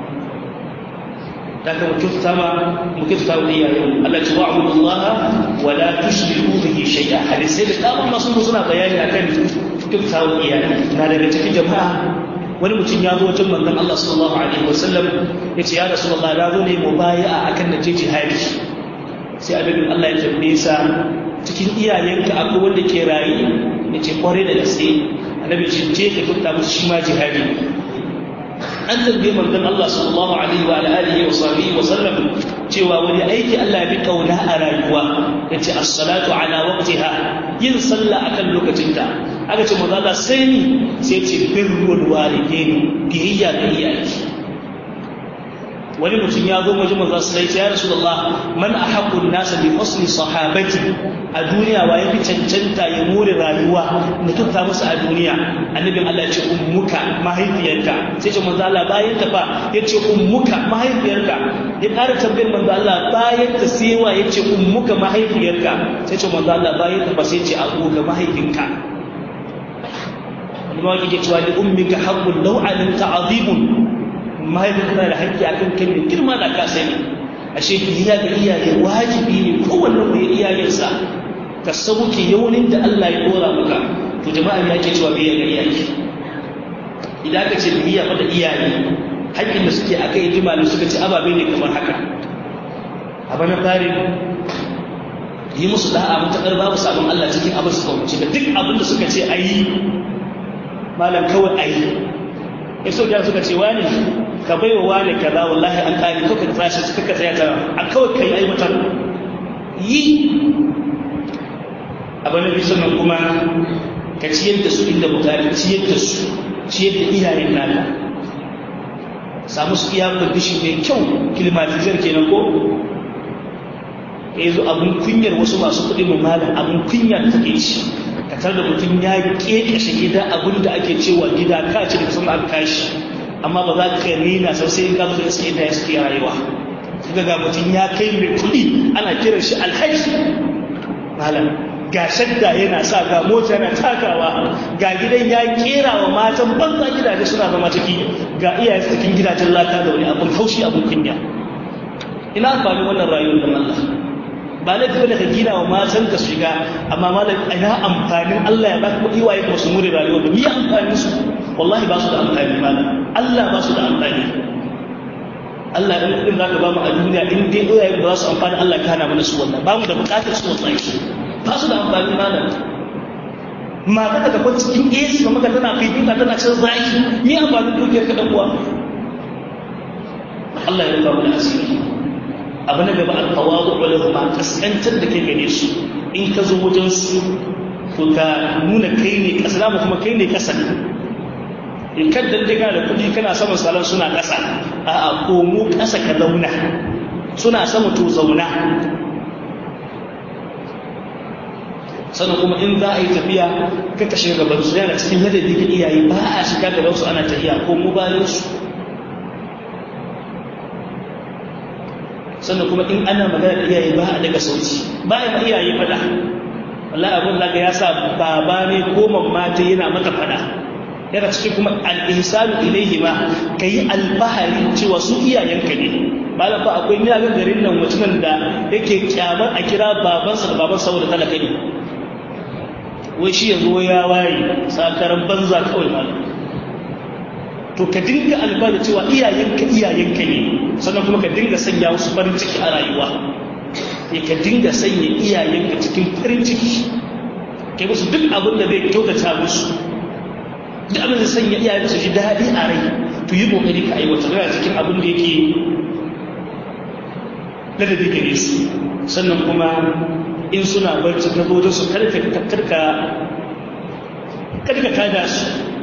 daga mutunta ma mutunta wa iyayen Allah ta wa'budu Allah wa la tushriku bihi shay'a hadisi da dama masu suna bayani akan mutunta wa iyayen na daga cikin jama'a wani mutum ya zo wajen manzon Allah sallallahu alaihi wasallam yace ya rasulullah na zo ne mubayi'a akan naje jihadi sai annabin Allah ya tambaye sa cikin iyayenka akwai wanda ke rayi yace kware da gaske annabi ce je ka tunta musu shi ma jihadi an tambaye manzon Allah sallallahu alaihi wa alihi wa sahbihi wa sallam cewa wani aiki Allah ya bi kauna a rayuwa yace as-salatu ala waqtiha yin sallah akan lokacinta aka ce manzo Allah sai ni sai ce birrul walidaini biyayya ga iyaye wani mutum ya zo wajen manzo sai ya rasulullah man ahabbu an-nas bi husni sahabati a duniya wa yafi cancanta ya more rayuwa mutum ta musu a duniya annabin Allah ya ce ummuka mahaifiyarka sai ce manzo Allah bayan ta fa ya ce ummuka mahaifiyarka ya ƙara tambayar manzo Allah bayan ta sewa ya ce ummuka mahaifiyarka sai ce manzo Allah bayan ta fa sai ce abuka mahaifinka kuma yake cewa li ummika haqqun law alimta azimun mahaifinka da haƙƙi akan kai ne girma da ka sani ashe biyayya ga iyaye wajibi ne kowanne mai iyayensa ka sauke yaunin da Allah ya dora maka to jama'a ya ke cewa biyayya ga iyaye idan ka ce biyayya fa da iyaye haƙƙin da suke akai jimali suka ce ababe ne kamar haka abu na fari yi musu da'a mutakar babu sabon Allah cikin abin suka wuce da duk abin da suka ce ayi malam kawai ayi ya so da suka ce wani ka bai wa wani kaza wallahi an kare ko ka tsashi suka ka tsaya ta a kawai kai aiwatar yi abin da sunan kuma ka ciyar da su inda bukari ciyar da su ciyar da iyayen naka samu su iya condition mai kyau climatizar kenan ko ya zo abin kunyar wasu masu kuɗi mu malam abin kunya da take ci ka tar da mutum ya kekashe gida abin da ake cewa gida ka ce da kusan aka kashi amma ba za ka rena sau sai ka zo da suke da ya suke rayuwa suka ga mutum ya kai mai kuɗi ana kiran shi alhaji malam ga shadda yana sa ga mota yana takawa ga gidan ya kera wa matan banza gidaje suna zama ciki ga iyaye cikin gidajen lata da wani abin haushi abin kunya ina amfani wannan rayuwar da Allah ba laifi bane ka gina wa matan ka shiga amma malam ina amfanin Allah ya baka kuɗi waye kuma su muri rayuwar da miya amfanin su wallahi ba su da amfani malam Allah ba su da amfani Allah in kudin zaka ba mu a duniya in dai iyaye ba su amfani Allah ka hana mana su wannan ba mu da bukatar su wallahi ba su da amfani malam mata ka tafi cikin A C kuma ka tana fifita tana cin zaki ni amfanin dukiyar ka dan uwa Allah ya rufa mana asiri abu na gaba al-tawadu lahum kaskantar da kai gare su in ka zo wajen su to ka nuna kai ne ƙasa dama kuma kai ne ƙasa ne in kan dandaga da kuɗi kana saman salon suna ƙasa a komo ƙasa ka zauna suna sama to zauna sannan kuma in za a yi tafiya ka kashe gaban su yana cikin ladabi ga iyaye ba a shiga gaban su ana tafiya ko mubalin su sannan kuma in ana magana da iyaye ba a daga sauti ba ya ma iyaye fada wallahi abun laga ya sa baba ne ko mamma ta yana mata fada yana cikin kuma al-ihsanu ilayhi ma kai albahari cewa su iyayenka ne malam fa akwai ni a garin nan mutumin da yake kyamar a kira babansa da baban saboda talaka ne wai shi yanzu ya waye sakaran banza kawai malam to ka dinga albahari cewa iyayenka iyayenka ne sannan kuma ka dinga sanya musu farin ciki a rayuwa ya ka dinga sanya iyayenka cikin farin ciki kai musu duk abin da zai kyautata musu duk abin da sanya iyayenka su ji daɗi a rai to yi kokari ka aiwatar da cikin abin da yake ladabi gare su sannan kuma in suna barci ka zo da su karka karka karka kada su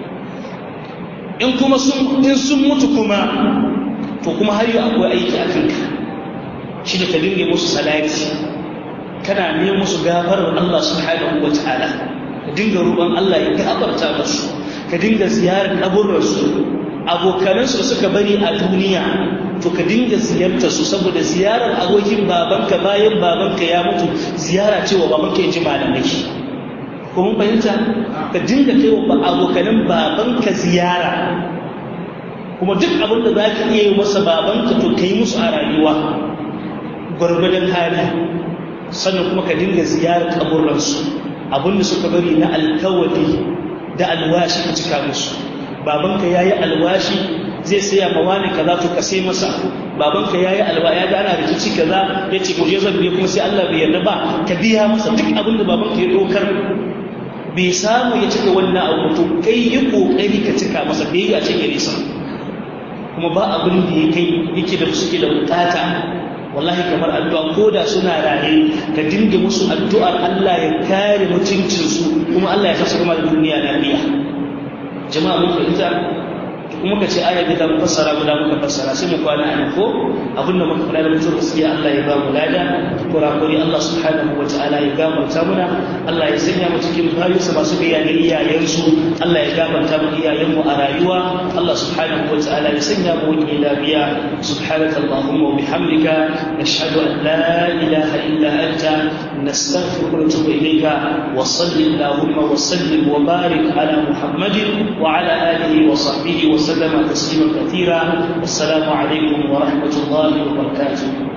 in kuma sun in sun mutu kuma to kuma har yau akwai aiki a kanka shi da ka dinga musu salati kana neman musu gafarar Allah subhanahu wataala ka dinga roƙon Allah ya gafarta musu ka dinga ziyarar kaburransu abokanansu da suka bari a duniya to ka dinga ziyartar su saboda ziyarar abokin babanka bayan babanka ya mutu ziyara cewa babanka ya ji malamai ko mun fahimta ka dinga kai wa abokanan babanka ziyara kuma duk abin da za ka iya yi masa babanka to ka yi musu a rayuwa gwargwadon hali sannan kuma ka dinga ziyarar kaburransu abin da suka bari na alkawari da alwashi ka cika musu babanka yayi alwashi zai saya ma wani kaza to ka sai masa babanka yayi alwa ya ga ana rikici kaza yace mu je zan biya kuma sai Allah bai yarda ba ka biya masa duk abin da babanka ya dokar bai samu ya cika wannan abu to kai yi kokari ka cika masa bai ya cike nisa kuma ba abin da yake yake da suke da bukata wallahi kamar addu'a ko da suna raye ka dinga musu addu'ar Allah ya kare mutuncinsu kuma Allah ya fasa kuma da duniya lafiya jama'a mun fahimta kuma ka ce ayar da mu fassara guda muka fassara sai mu kwana a ko abin da muka faɗa da mutum gaskiya Allah ya ba mu lada kurakuri Allah subhanahu wataala ya gafarta muna Allah ya sanya mu cikin bayinsa masu biyayya ga iyayensu Allah ya gafarta mu iyayenmu a rayuwa Allah subhanahu wataala ya sanya mu wani lafiya subhanaka allahumma wa bihamdika nashhadu an la ilaha illa anta nastaghfiruka wa natubu ilayka wa salli allahumma wa sallim wa barik ala muhammadin wa ala alihi wa sahbihi wa وسلم تسليما كثيرا والسلام عليكم ورحمة الله وبركاته